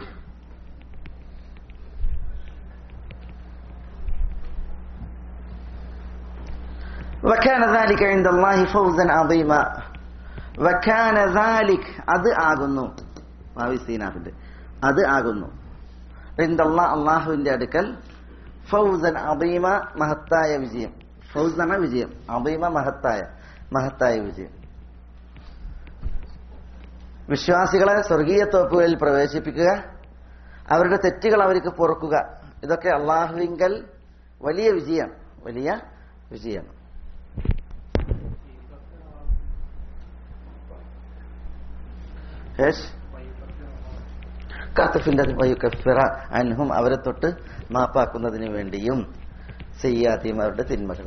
വകാന ദാലിക ഇൻദല്ലാഹി ഫൗസൻ അദീമ. വകാന ദാലിക്, അത് ആകുന്നു. ഭാവിസീനാഫിന്റെ അത് ആകുന്നു. ഇൻദല്ലാഹ്, അല്ലാഹുവിന്റെ അടുക്കൽ. ഫൗസൻ അദീമ, മഹത്തായ വിജയം. ഫൗസ് എന്ന വിജയം, അദീമ മഹത്തായ വിജയം. വിശ്വാസികളെ സ്വർഗീയ തോപ്പുകളിൽ പ്രവേശിപ്പിക്കുക, അവരുടെ തെറ്റുകൾ അവർക്ക് പൊറുക്കുക. ഇതൊക്കെ അള്ളാഹുവിങ്കൽ വലിയ വിജയമാണ്. വയുകഫിറ അൻഹും, അവരെ തൊട്ട് മാപ്പാക്കുന്നതിന് വേണ്ടിയും. സയ്യിആതിഹിം, അവരുടെ തിന്മകൾ.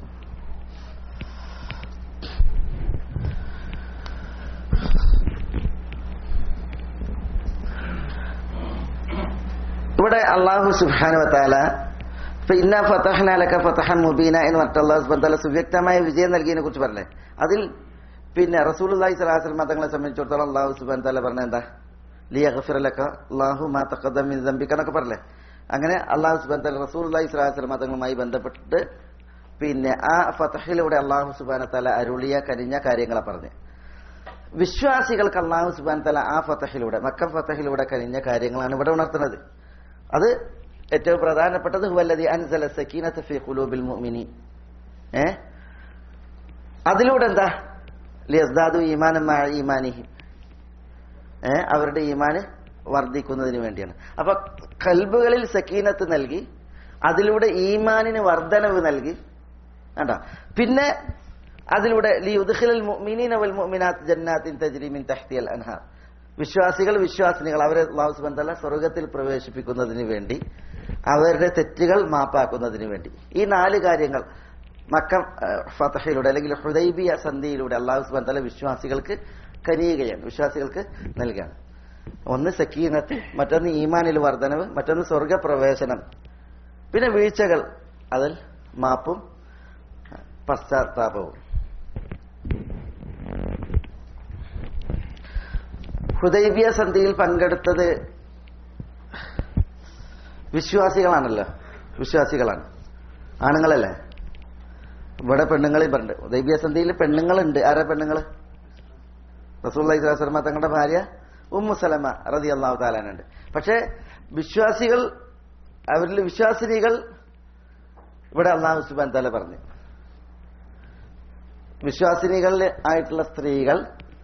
ഇവിടെ അല്ലാഹു സുബ്ഹാനഹു വ തആല ഇന്നാ ഫതഹ്നാ ലക ഫതഹൻ മുബീന എന്ന് പറഞ്ഞിട്ട് അല്ലാഹു സുബ്ഹാനഹു വ തആല സുവ്യക്തമായ വിജയം നൽകിയതിനെ കുറിച്ച് പറഞ്ഞേ. അതിൽ റസൂലുള്ളാഹി സ്വല്ലല്ലാഹു അലൈഹി വസല്ലം തങ്ങളെ സംബന്ധിച്ചിടത്തോളം അല്ലാഹു സുബ്ഹാനഹു വ തആല പറഞ്ഞ എന്താ? ലിയഗ്ഫിറ ലക അല്ലാഹു മാ തഖദ്ദമ മിൻ ദംബിക എന്നൊക്കെ പറഞ്ഞേ. അങ്ങനെ അല്ലാഹു സുബ്ഹാനഹു വ തആല റസൂലുള്ളാഹി സ്വല്ലല്ലാഹു അലൈഹി വസല്ലം തങ്ങളുമായി ബന്ധപ്പെട്ട് ആ ഫതഹിലൂടെ അല്ലാഹു സുബ്ഹാനഹു വ തആല അരുളിയ കരിഞ്ഞ കാര്യങ്ങളെ പറഞ്ഞു. വിശ്വാസികൾക്ക് അല്ലാഹു സുബ്ഹാനഹു വ തആല ആ ഫതഹിലൂടെ, മക്ക ഫതഹിലൂടെ കരിഞ്ഞ കാര്യങ്ങളാണ് ഇവിടെ ഉണർത്തുന്നത്. അത് ഏറ്റവും പ്രധാനപ്പെട്ടത് ഹുവല്ലദീ അൻസല സക്കീനത ഫീ ഖുലൂബിൽ മുഅ്മിനീൻ. അതിലൂടെ എന്താ? ലിയസ്ദാദു ഈമാനൻ മഅ ഈമാനിഹിം, അവരുടെ ഈമാന് വർദ്ധിക്കുന്നതിന് വേണ്ടിയാണ്. അപ്പൊ ഖൽബുകളിൽ സക്കീനത്ത് നൽകി, അതിലൂടെ ഈമാനിന് വർധനവ് നൽകി. പിന്നെ അതിലൂടെ ലിയുദ്ഖിലൽ മുഅ്മിനീന വൽ മുഅ്മിനാത്ത് ജന്നാത്തിൻ തജ്രി മിൻ തഹ്തിഹൽ അൻഹാർ, വിശ്വാസിനികൾ അവരെ അല്ലാഹു സുബ്ഹാനഹു വ തആല സ്വർഗ്ഗത്തിൽ പ്രവേശിപ്പിക്കുന്നതിന് വേണ്ടി, അവരുടെ തെറ്റുകൾ മാപ്പാക്കുന്നതിന് വേണ്ടി. ഈ 4 കാര്യങ്ങൾ മക്ക ഫതഹിലൂടെ അല്ലെങ്കിൽ ഹുദൈബിയ സന്ധിയിലൂടെ അല്ലാഹു സുബ്ഹാനഹു വ തആല വിശ്വാസികൾക്ക് കനിയുകയാണ്, വിശ്വാസികൾക്ക് നൽകുകയാണ്. ഒന്ന് സക്കീനത്ത്, മറ്റൊന്ന് ഈമാനിൽ വർധനവ്, മറ്റൊന്ന് സ്വർഗപ്രവേശനം, പിന്നെ വീഴ്ചകൾ അതിൽ മാപ്പും പശ്ചാത്താപവും. ഹുദൈബിയ സന്ധിയിൽ പങ്കെടുത്തത് വിശ്വാസികളാണല്ലോ, വിശ്വാസികളാണ്, ആണുങ്ങളല്ലേ. ഇവിടെ പെണ്ണുങ്ങളെയും പറഞ്ഞിട്ട് ഹുദൈബിയ സന്ധിയിൽ പെണ്ണുങ്ങളുണ്ട്. ആരാ പെണ്ണുങ്ങൾ? റസൂലുള്ളാഹി സ്വല്ലല്ലാഹു അലൈഹി വസല്ലം തങ്ങളുടെ ഭാര്യ ഉമ്മു സലമ റളിയല്ലാഹു തആല ഉണ്ട്. പക്ഷേ വിശ്വാസികൾ, അവരിൽ വിശ്വാസിനികൾ ഇവിടെ അല്ലാഹു സുബ്ഹാനഹു വ തആല പറഞ്ഞു. വിശ്വാസിനികളിൽ ആയിട്ടുള്ള സ്ത്രീകൾ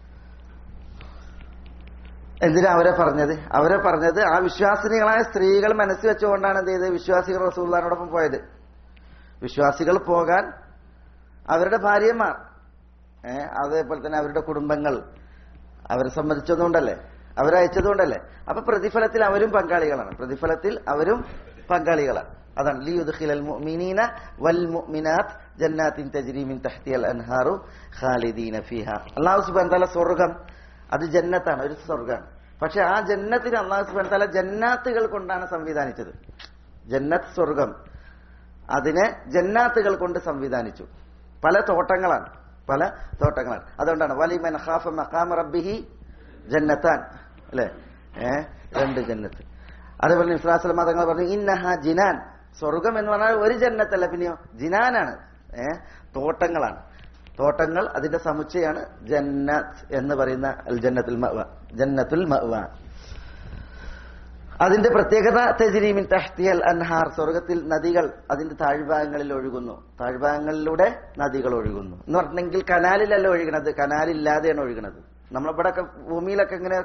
എന്തിനാ അവരെ പറഞ്ഞത്? ആ വിശ്വാസിനികളായ സ്ത്രീകൾ മനസ്സിൽ വെച്ചുകൊണ്ടാണ് എന്ത് ചെയ്തത്? വിശ്വാസികൾ റസൂലുള്ളാഹിയോടൊപ്പം പോയത്. വിശ്വാസികൾ പോകാൻ അവരുടെ ഭാര്യമാർ, അതേപോലെ തന്നെ അവരുടെ കുടുംബങ്ങൾ അവരെ സമ്മതിച്ചതുകൊണ്ടല്ലേ, അവരയച്ചതുകൊണ്ടല്ലേ. അപ്പൊ പ്രതിഫലത്തിൽ അവരും പങ്കാളികളാണ്. അതാണ് ലിയുദ്ഖിലൽ മുഅ്മിനീന വൽ മുഅ്മിനാത്ത് ജന്നാത്തിൻ തജ്രി മിൻ തഹ്തിഹൽ അൻഹാറു ഖാലിദീന ഫീഹാ. അല്ലാഹു സുബ്ഹാനഹു വ തആല സ്വർഗ്ഗം അത് ജന്നത്താണ്, ഒരു സ്വർഗ്ഗമാണ്. പക്ഷെ ആ ജന്നത്തിന് അല്ലാഹു സുബ്ഹാനഹു വ തആല ജന്നാത്തുകൾ കൊണ്ടാണ് സംവിധാനിച്ചത്. ജന്നത്ത് സ്വർഗ്ഗം, അതിനെ ജന്നാത്തുകൾ കൊണ്ട് സംവിധാനിച്ചു. പല തോട്ടങ്ങളാണ്. അതുകൊണ്ടാണ് വലിമൻ ഖാഫ മഖാമ റബ്ബിഹി ജന്നത്താൻ, അല്ലെ, 2 ജന്നത്ത്. അതേപോലെ നബി സ്വല്ലല്ലാഹു അലൈഹി വസല്ലം തങ്ങൾ പറഞ്ഞു ഇന്നഹ ജിനാൻ, സ്വർഗം എന്ന് പറഞ്ഞാൽ ഒരു ജന്നത്തല്ല, പിന്നെയോ ജിനാനാണ്, തോട്ടങ്ങളാണ്. തോട്ടങ്ങൾ അതിന്റെ സമുച്ചയാണ് ജന്നത്ത് എന്ന് പറയുന്ന അൽ ജന്നത്തുൽ മഅവ. അതിന്റെ പ്രത്യേകത തജ്രി മിൻ തഹ്തിഹൽ അൻഹാർ, സ്വർഗത്തിൽ നദികൾ അതിന്റെ താഴ്ഭാഗങ്ങളിൽ ഒഴുകുന്നു, താഴ്ഭാഗങ്ങളിലൂടെ നദികൾ ഒഴുകുന്നു എന്ന് പറഞ്ഞെങ്കിൽ കനാലിലല്ല ഒഴുകണത്, കനാലില്ലാതെയാണ് ഒഴുകണത്. നമ്മളിവിടെ ഭൂമിയിലൊക്കെ എങ്ങനെ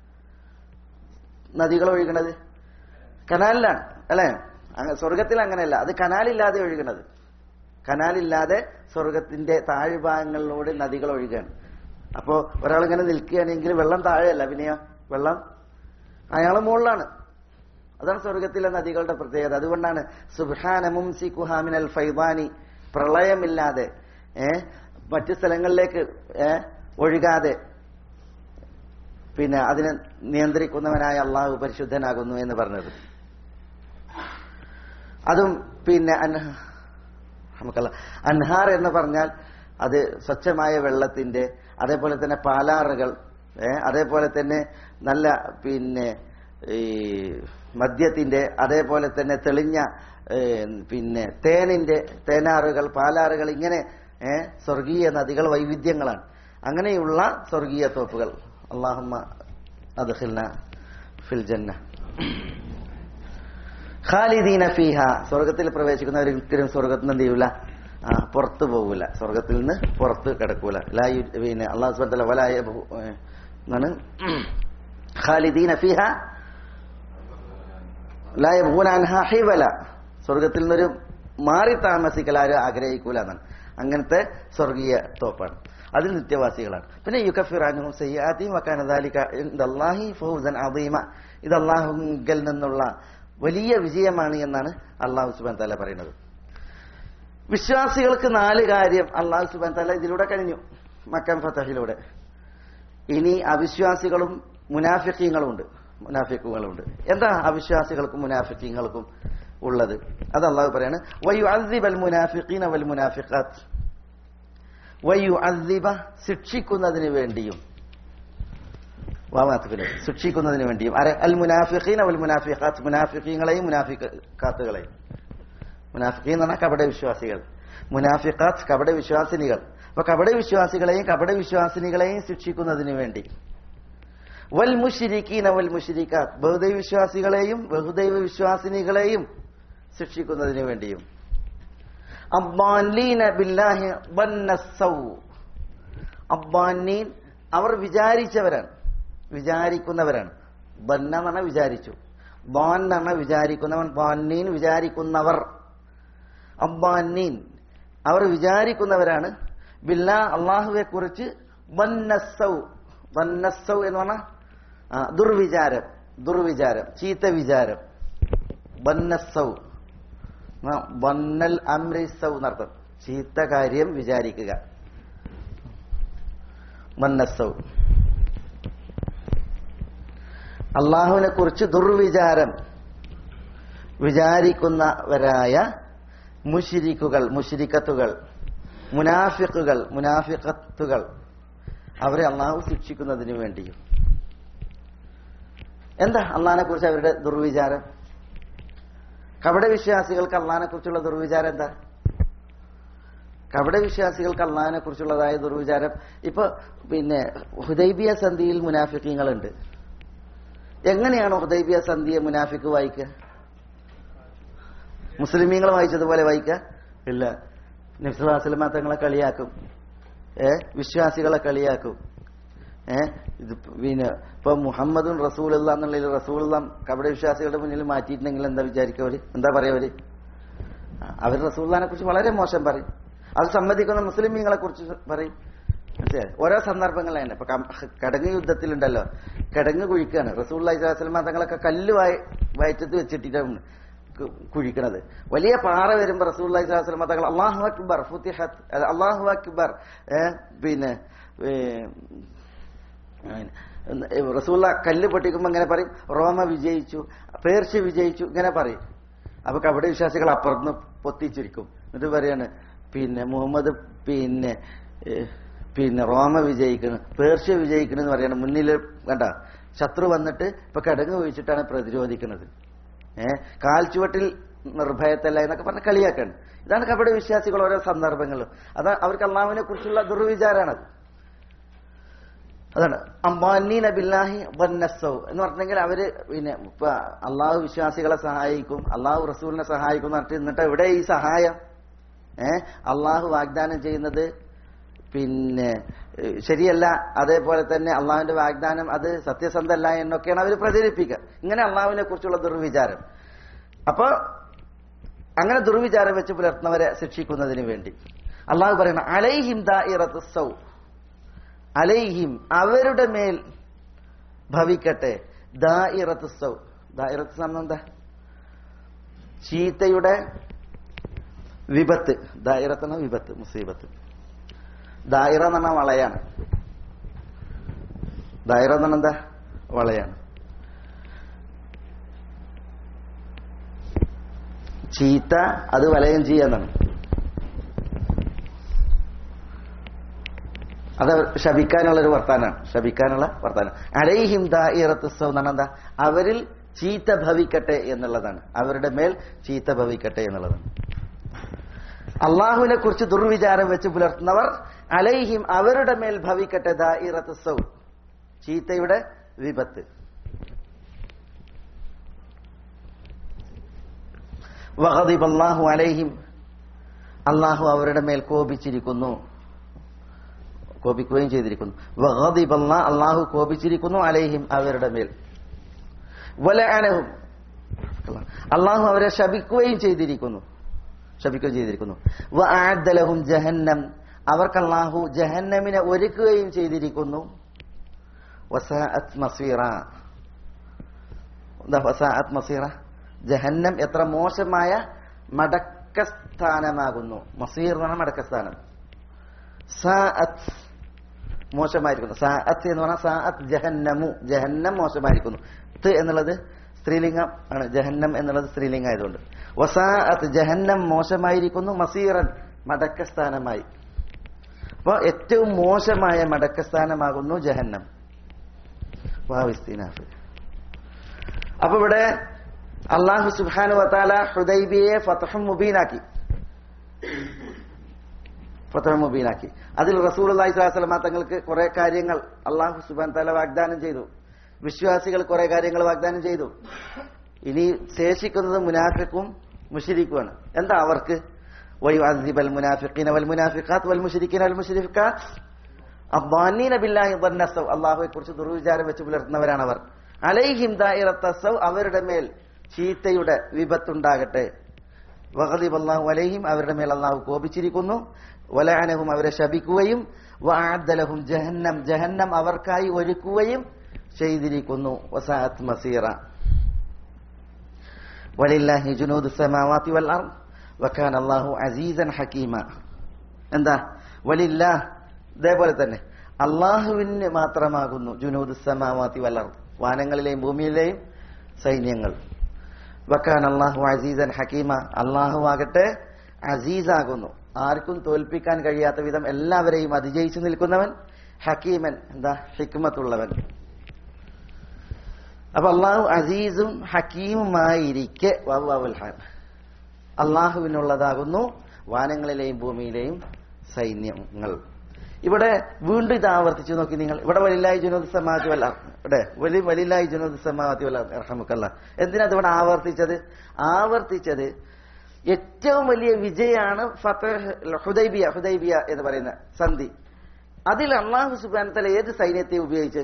നദികൾ ഒഴുകണത്? കനാലിലാണ്, അല്ലെ? സ്വർഗത്തിൽ അങ്ങനെയല്ല, അത് കനാലില്ലാതെ ഒഴുകണത്. കനാലില്ലാതെ സ്വർഗത്തിന്റെ താഴ്ഭാഗങ്ങളിലൂടെ നദികൾ ഒഴുകുകയാണ്. അപ്പോ ഒരാളിങ്ങനെ നിൽക്കുകയാണെങ്കിൽ വെള്ളം താഴെയല്ല, പിന്നെയോ വെള്ളം അയാളെ മുകളിലാണ്. അതാണ് സ്വർഗത്തിലെ നദികളുടെ പ്രത്യേകത. അതുകൊണ്ടാണ് സുബ്ഹാന മുംസികുഹാ മിനൽ ഫൈദാനി, പ്രളയമില്ലാതെ മറ്റു സ്ഥലങ്ങളിലേക്ക് ഒഴുകാതെ പിന്നെ അതിനെ നിയന്ത്രിക്കുന്നവനായ അള്ളാഹു പരിശുദ്ധനാകുന്നു എന്ന് പറഞ്ഞത്. അതും പിന്നെ അൻഹാർ എന്ന് പറഞ്ഞാൽ അത് സ്വച്ഛമായ വെള്ളത്തിന്റെ, അതേപോലെ തന്നെ പാലാറുകൾ, അതേപോലെ തന്നെ നല്ല പിന്നെ ഈ മദ്യത്തിന്റെ, അതേപോലെ തന്നെ തെളിഞ്ഞ പിന്നെ തേനാറുകൾ, പാലാറുകൾ, ഇങ്ങനെ സ്വർഗീയ നദികൾ വൈവിധ്യങ്ങളാണ്. അങ്ങനെയുള്ള സ്വർഗീയ തോപ്പുകൾ. അല്ലാഹുമ്മ അദ്ഖിൽനാ ഫിൽ ജന്ന ഖാലിദീന ഫീഹ. സ്വർഗത്തിൽ പ്രവേശിക്കുന്നവർ ഒരിക്കലും സ്വർഗത്തിൽ നിന്ന് എന്ത് ചെയ്യൂല? പുറത്തു പോകൂല, സ്വർഗത്തിൽ നിന്ന് പുറത്ത് കിടക്കൂല. പിന്നെ അല്ലാഹു സുബ്ഹാനഹു വ തആല വലാ എന്നാണ് ഖാലിദീന ഫീഹ ലാ യബ്ഗൂന അൻഹാ ഹിവല. സ്വർഗത്തിൽ നിന്നൊരു മാറി താമസിക്കൽ ആരും ആഗ്രഹിക്കൂല എന്നാണ്. അങ്ങനത്തെ സ്വർഗീയ തോപ്പാണ്, അതിൽ നിത്യവാസികളാണ്. പിന്നെ യുകഫിറു അൻഹും സയ്യിആതിഹിം വകാന ദാലിക ഇൻദല്ലാഹി ഫൗസൻ അദീമ. ഇത് അല്ലാഹുവിൽ നിന്നുള്ള വലിയ വിജയമാണ് എന്നാണ് അല്ലാഹു സുബ്ഹാനഹു വ തആല പറയുന്നത്. വിശ്വാസികൾക്ക് 4 കാര്യം അല്ലാഹു സുബ്ഹാനഹു വ തആല ഇതിലൂടെ കഴിഞ്ഞു, മക്ക ഫതഹിലൂടെ. ഇനി അവിശ്വാസികളും മുനാഫിഖീങ്ങളുമുണ്ട്. എന്താ അവിശ്വാസികൾക്കും മുനാഫിഖീങ്ങൾക്കും ഉള്ളത്? അത് അല്ലാഹു പറയാണ് വയുഅദ്ദിബൽ മുനാഫിഖീന വൽ മുനാഫിഖാത്ത്. വയുഅദ്ദിബ, ശിക്ഷിക്കുന്നതിന് വേണ്ടിയും, ശിക്ഷിക്കുന്നതിന് വേണ്ടിയും അൽ മുനാഫിഖീന വൽ മുനാഫിഖാത്ത്, മുനാഫിഖീങ്ങളെയും മുനാഫിഖാത്തുകളെയും. മുനാഫിഖീൻ എന്ന് പറഞ്ഞാൽ കപട വിശ്വാസികൾ, മുനാഫിഖാത്ത് കപട വിശ്വാസിനികൾ. അപ്പൊ കപട വിശ്വാസികളെയും കപട വിശ്വാസിനികളെയും ശിക്ഷിക്കുന്നതിന് വേണ്ടി. വൽ മുശ്രിക്കീന വൽ മുശ്രിക്കാത്ത്, ബഹുദൈവ വിശ്വാസികളെയും ബഹുദൈവ വിശ്വാസിനികളെയും ശിക്ഷിക്കുന്നതിന് വേണ്ടിയും. അബ്ബാലീന ബില്ലാഹി ബന്നസൗ, അബ്ബാനീൻ അവർ വിചാരിക്കുന്നവരാണ്. ബന്ന എന്ന് പറഞ്ഞാൽ വിചാരിച്ചു, ബാൻ എന്ന് പറഞ്ഞാൽ വിചാരിക്കുന്നവൻ, ബാനീൻ വിചാരിക്കുന്നവർ. അബ്ബാനീൻ അവർ വിചാരിക്കുന്നവരാണ് ബില്ലാ അള്ളാഹുവെ കുറിച്ച് വന്നസ്സൗ എന്ന് പറഞ്ഞാൽ ദുർവിചാരം ചീത്ത വിചാരം. വന്നസ്സൗ വന്നൽ അംരിസൗ എന്നർത്ഥം, ചീത്ത കാര്യം വിചാരിക്കുക. വന്നസ്സൗ അള്ളാഹുവിനെ കുറിച്ച് ദുർവിചാരം വിചാരിക്കുന്നവരായ മുശ്രിക്കത്തുകൾ, മുനാഫിഖത്തുകൾ അവരെ അള്ളാഹു ശിക്ഷിക്കുന്നതിന് വേണ്ടിയും. എന്താ അള്ളാഹിനെ കുറിച്ച് അവരുടെ ദുർവിചാരം? കപടവിശ്വാസികൾക്ക് അള്ളാഹിനെ കുറിച്ചുള്ള ദുർവിചാരം എന്താ? കപടവിശ്വാസികൾക്ക് അള്ളാഹിനെ കുറിച്ചുള്ളതായ ദുർവിചാരം, ഇപ്പൊ ഹുദൈബിയ സന്ധിയിൽ മുനാഫിഖീങ്ങളുണ്ട്. എങ്ങനെയാണ് ഹുദൈബിയ സന്ധിയെ മുനാഫിക്ക് വായിക്കുക? മുസ്ലിമീങ്ങൾ വായിച്ചതുപോലെ വായിക്കുക? ഇല്ല. നബി സല്ലല്ലാഹു അലൈഹി വസല്ലം തങ്ങളെ കളിയാക്കും, വിശ്വാസികളെ കളിയാക്കും. ഇത് ഇപ്പൊ മുഹമ്മദും റസൂലുള്ള എന്നുള്ളതിൽ റസൂലുള്ള കപടവിശ്വാസികളുടെ മുന്നിൽ മാറ്റിയിട്ടുണ്ടെങ്കിൽ എന്താ വിചാരിക്കവര്? എന്താ പറയവര്? അവർ റസൂലുള്ളാഹിനെ കുറിച്ച് വളരെ മോശം പറയും. അത് സമ്മതിക്കുന്ന മുസ്ലിമീങ്ങളെ കുറിച്ച് പറയും. മനസ്സിലായി? ഓരോ സന്ദർഭങ്ങളാണ്. ഇപ്പൊ കടങ്ങ് യുദ്ധത്തിലുണ്ടല്ലോ, കിടങ്ങ് കുഴിക്കാണ്. റസൂലുള്ളാഹി സ്വല്ലല്ലാഹു അലൈഹി വസല്ലം തങ്ങളൊക്കെ കല്ല് വയറ്റത്ത് വെച്ചിട്ടാണ് കുഴിക്കണത്. വലിയ പാറ വരുമ്പോ റസൂലുള്ളാഹി സ്വല്ലല്ലാഹു അലൈഹി വസല്ലം തങ്ങൾ അല്ലാഹു അക്ബർ ഫുതിഹത്ത്, അല്ലാഹു അക്ബർ, റസൂലുള്ള കല്ല് പൊട്ടിക്കുമ്പോ ഇങ്ങനെ പറയും, റോമ വിജയിച്ചു, പേർഷ്യ വിജയിച്ചു, ഇങ്ങനെ പറയും. അപ്പൊ കപട വിശ്വാസികൾ അപ്പുറത്ത് പൊത്തിച്ചിരിക്കും. എന്നിട്ട് പറയാണ് മുഹമ്മദ് റോമ വിജയിക്കണം, പേർഷ്യ വിജയിക്കണം എന്ന് പറയണം. മുന്നിൽ കണ്ട ശത്രു വന്നിട്ട് ഇപ്പൊ കിടങ്ങ് ഒഴിച്ചിട്ടാണ് പ്രതിരോധിക്കുന്നത്. കാൽച്ചുവട്ടിൽ നിർഭയത്തല്ല എന്നൊക്കെ പറഞ്ഞ് കളിയാക്കാണ്. ഇതാണ് കപട വിശ്വാസികൾ ഓരോ സന്ദർഭങ്ങളിലും. അതാ അവർക്ക് അള്ളാഹുവിനെ കുറിച്ചുള്ള ദുർവിചാരാണത്. അതാണ് അംബാനീന ബില്ലാഹി വന്നസ്സൗ എന്ന് പറഞ്ഞെങ്കിൽ അവര് അള്ളാഹു വിശ്വാസികളെ സഹായിക്കും, അള്ളാഹു റസൂലിനെ സഹായിക്കും എന്ന് പറഞ്ഞിട്ട് എന്നിട്ട് എവിടെ ഈ സഹായം? അള്ളാഹു വാഗ്ദാനം ചെയ്യുന്നത് ശരിയല്ല, അതേപോലെ തന്നെ അള്ളാഹുവിന്റെ വാഗ്ദാനം അത് സത്യസന്ധല്ല എന്നൊക്കെയാണ് അവർ പ്രചരിപ്പിക്കുക. ഇങ്ങനെ അള്ളാഹുവിനെ കുറിച്ചുള്ള ദുർവിചാരം. അപ്പൊ അങ്ങനെ ദുർവിചാരം വെച്ച് പുലർത്തുന്നവരെ ശിക്ഷിക്കുന്നതിന് വേണ്ടി അള്ളാഹു പറയുന്ന അലൈഹിം ദാഇറത്തുസ്സൗ, അലൈഹിം അവരുടെ മേൽ ഭവിക്കട്ടെ ദാഇറത്തുസ്സൗ. ദാഇറത്തുസ്സൗ എന്താ? ചീത്തയുടെ വിപത്ത്. ദായിറത്തെന്ന വിപത്ത്, മുസീബത്ത്. ദായിറ എന്ന് പറഞ്ഞാൽ വളയാണ്. ദായിറ എന്ന് പറഞ്ഞാൽ എന്താ? വളയാണ്. ചീത്ത അത് വലയം ചെയ്യാന്നാണ്. അത് ശപിക്കാനുള്ളൊരു വർത്താനാണ്, ശപിക്കാനുള്ള വർത്താനം. അലൈഹിം ദാഇറത്തുസ്സൗ എന്ന് പറഞ്ഞാൽ എന്താ? അവരിൽ ചീത്ത ഭവിക്കട്ടെ എന്നുള്ളതാണ്. അവരുടെ മേൽ ചീത്ത ഭവിക്കട്ടെ എന്നുള്ളതാണ്. അള്ളാഹുവിനെ കുറിച്ച് ദുർവിചാരം വെച്ച് പുലർത്തുന്നവർ അലൈഹിം അവരുടെ മേൽ ഭവിക്കട്ടെ ദാഇറത്തുസ്സൗ, ചീത്തയുടെ വിപത്ത്. വഗദിബല്ലാഹു അലൈഹിം അള്ളാഹു അവരുടെ മേൽ കോപിച്ചിരിക്കുന്നു, കോപിക്കുകയും ചെയ്തിരിക്കുന്നു. വഗദിബല്ലാഹു അള്ളാഹു കോപിച്ചിരിക്കുന്നു അലൈഹിം അവരുടെ മേൽ. വലഅനഹും അള്ളാഹു അവരെ ശപിക്കുകയും ചെയ്തിരിക്കുന്നു. വഅഅദ്ദ ലഹും ജഹന്നം അവർക്ക് അള്ളാഹു ജഹന്നമിനെ ഒരുക്കുകയും ചെയ്തിരിക്കുന്നു. വസഅത് മസീറ. എന്താ വസഅത് മസീറ? ജഹന്നം എത്ര മോശമായ മടക്കസ്ഥാനമാകുന്നു. മസീർ എന്ന് പറഞ്ഞാൽ മടക്കസ്ഥാനം. സഅത് മോശമായിരിക്കുന്നു. സഅത് എന്ന് പറഞ്ഞാൽ സഅത് ജഹന്നമു, ജഹന്നം മോശമായിരിക്കുന്നു. ത് എന്നുള്ളത് സ്ത്രീലിംഗം ആണ്, ജഹന്നം എന്നുള്ളത് സ്ത്രീലിംഗം ആയതുകൊണ്ട്. വസാഅത്ത് ജഹന്നം മോശമായിരിക്കുന്നു, മസീറൻ മടക്കസ്ഥാനമായി. അപ്പൊ ഏറ്റവും മോശമായ മടക്കസ്ഥാനമാകുന്നു ജഹന്നം. അപ്പൊ ഇവിടെ അല്ലാഹു സുബ്ഹാനഹു വ തആല ഹുദൈബിയെ ഫത്ഹും മുബീനാക്കി. അതിൽ റസൂലുള്ളാഹി സ്വല്ലല്ലാഹു അലൈഹി വസല്ലം തങ്ങൾക്ക് കുറെ കാര്യങ്ങൾ അല്ലാഹു സുബ്ഹാനഹു വ തആല വാഗ്ദാനം ചെയ്തു. വിശ്വാസികൾ കുറെ കാര്യങ്ങൾ വാഗ്ദാനം ചെയ്തു. ഇനി ശേഷിക്കുന്നത് മുനാഫിഖും മുശ്രിക്കുമാണ്. എന്താ അവർക്ക്? വയുഅദ്ദിബൽ മുനാഫിഖീന വൽ മുനാഫിഖാത്ത് വൽ മുശ്രിക്കീന വൽ മുശ്രിക്കാത്ത് അദ്ദാനീന ബില്ലാഹി ദന്നസൗ അല്ലാഹുവെ കുറിച്ച് ദുർവിചാരം വെച്ച് പുലർത്തുന്നവരാണ് അവർ. അലൈഹിം ദാഇറത്തുസ്സൗ അവരുടെ മേൽ ചീത്തയുടെ വിപത്തുണ്ടാകട്ടെ. വഗദിബല്ലാഹു അലൈഹിം അവരുടെ മേൽ അല്ലാഹു കോപിച്ചിരിക്കുന്നു, വലഅനഹും അവരെ ശപിക്കുകയും, വഅഅദ്ദ ലഹും ജഹന്നം ജഹന്നം അവർക്കായി ഒരുക്കുകയും ചെയ്തിരിക്കുന്നു. വസഅത് മസീറ. വലില്ലാഹി ജുനൂദുസ് സമാവാതി വൽ അർദ് വകാന അല്ലാഹു അസീസൻ ഹകീമ. എന്താ വലില്ലാഹ്, ഇതേപോലെ തന്നെ അള്ളാഹുവിന് മാത്രമാകുന്നു ജുനൂദുസ് സമാവാതി വൽ അർദ് വാനങ്ങളിലെയും ഭൂമിയിലെയും സൈന്യങ്ങൾ. വകാന അല്ലാഹു അസീസൻ ഹകീമ, അള്ളാഹു ആകട്ടെ അസീസാകുന്നു, ആർക്കും തോൽപ്പിക്കാൻ കഴിയാത്ത വിധം എല്ലാവരെയും അതിജയിച്ചു നിൽക്കുന്നവൻ, ഹക്കീമൻ എന്താ ഹിക്മത്തുള്ളവൻ. അപ്പൊ അള്ളാഹു അസീസും ഹക്കീമുമായിരിക്കെ അള്ളാഹുവിനുള്ളതാകുന്നു വാനങ്ങളിലെയും ഭൂമിയിലെയും സൈന്യങ്ങൾ. ഇവിടെ വീണ്ടും ഇത് ആവർത്തിച്ചു നോക്കി നിങ്ങൾ. ഇവിടെ വലില്ലാഹി ജുനൂദുസ് സമാവാതി വൽ അർദ്, ഇവിടെ വലില്ലാഹി ജുനൂദുസ് സമാവാതി വൽ അർദ് ഇർഹമുക്കല്ലാഹ്. എന്തിനാ ഇവിടെ ആവർത്തിച്ചത്? ഏറ്റവും വലിയ വിജയാണ് ഹുദൈബിയ എന്ന് പറയുന്ന സന്ധി. അതിൽ അല്ലാഹു സുബ്ഹാനഹു വ തആല ഏത് സൈന്യത്തെ ഉപയോഗിച്ച്?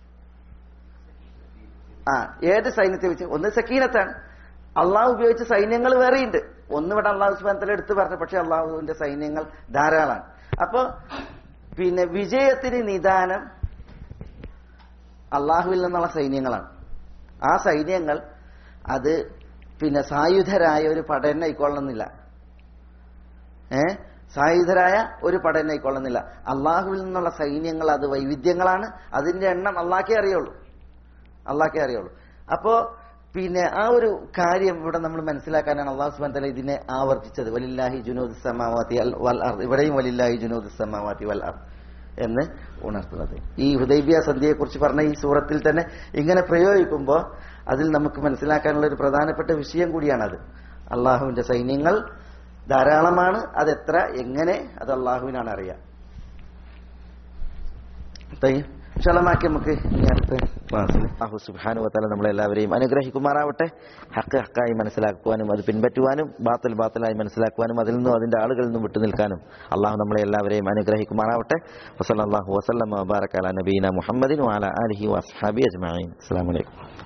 ഏത് സൈന്യത്തെ വെച്ച്? ഒന്ന് സക്കീനത്താണ്. അള്ളാഹു ഉപയോഗിച്ച സൈന്യങ്ങൾ വേറെയുണ്ട്. ഒന്നിവിടെ അള്ളാഹു സുബ്ഹാനഹു വ തആല എടുത്തു പറഞ്ഞു, പക്ഷെ അള്ളാഹുവിന്റെ സൈന്യങ്ങൾ ധാരാളമാണ്. അപ്പോ പിന്നെ വിജയത്തിന് നിദാനം അള്ളാഹുവിൽ നിന്നുള്ള സൈന്യങ്ങളാണ്. ആ സൈന്യങ്ങൾ അത് പിന്നെ സായുധരായ ഒരു പടയന്നെ ആയിക്കൊള്ളുന്നില്ല. സായുധരായ ഒരു പടയന്നെ ആയിക്കൊള്ളുന്നില്ല. അള്ളാഹുവിൽ നിന്നുള്ള സൈന്യങ്ങൾ അത് വൈവിധ്യങ്ങളാണ്. അതിന്റെ എണ്ണം അള്ളാഹ്ക്കേ അറിയുള്ളൂ. അപ്പോ പിന്നെ ആ ഒരു കാര്യം ഇവിടെ നമ്മൾ മനസ്സിലാക്കാനാണ് അല്ലാഹു സുബ്ഹാനഹു വ തആല ഇതിനെ ആവർത്തിച്ചത്. വലില്ലാഹി ജുനൂദുസ് സമാവാതി വൽ അർദ്, ഇവിടെയും വലില്ലാഹി ജുനൂദുസ് സമാവാതി വൽ അർദ് എന്ന് ഉണർത്തുന്നത്. ഈ ഹുദൈബിയ സന്ധിയെ കുറിച്ച് പറഞ്ഞ ഈ സൂറത്തിൽ തന്നെ ഇങ്ങനെ പ്രയോഗിക്കുമ്പോൾ അതിൽ നമുക്ക് മനസ്സിലാക്കാനുള്ള ഒരു പ്രധാനപ്പെട്ട വിഷയം കൂടിയാണത്. അള്ളാഹുവിന്റെ സൈന്യങ്ങൾ ധാരാളമാണ്. അതെത്ര എങ്ങനെ അത് അള്ളാഹുവിനാണ് അറിയാം. വിശാലമാക്കി നമുക്ക് ഇനി അടുത്ത ക്ലാസ്സിൽ അല്ലാഹു സുബ്ഹാനഹു വ തആല നമ്മളെല്ലാവരെയും അനുഗ്രഹിക്കുമാറാവട്ടെ. ഹക്ക് ഹക്കായി മനസ്സിലാക്കുവാനും അത് പിൻപറ്റുവാനും ബാത്തിൽ ബാത്തിലായി മനസ്സിലാക്കുവാനും അതിൽ നിന്നും അതിന്റെ ആളുകളിൽ നിന്നും വിട്ടു നിൽക്കാനും അള്ളാഹു നമ്മളെ എല്ലാവരെയും അനുഗ്രഹിക്കുമാറാവട്ടെ. വസല്ലല്ലാഹു വസല്ലമ വബാറക അലാ നബീന മുഹമ്മദിൻ വഅലാ ആലിഹി വഅസ്ഹാബിഹി അജ്മഈൻ. അസ്സലാമു അലൈക്കും.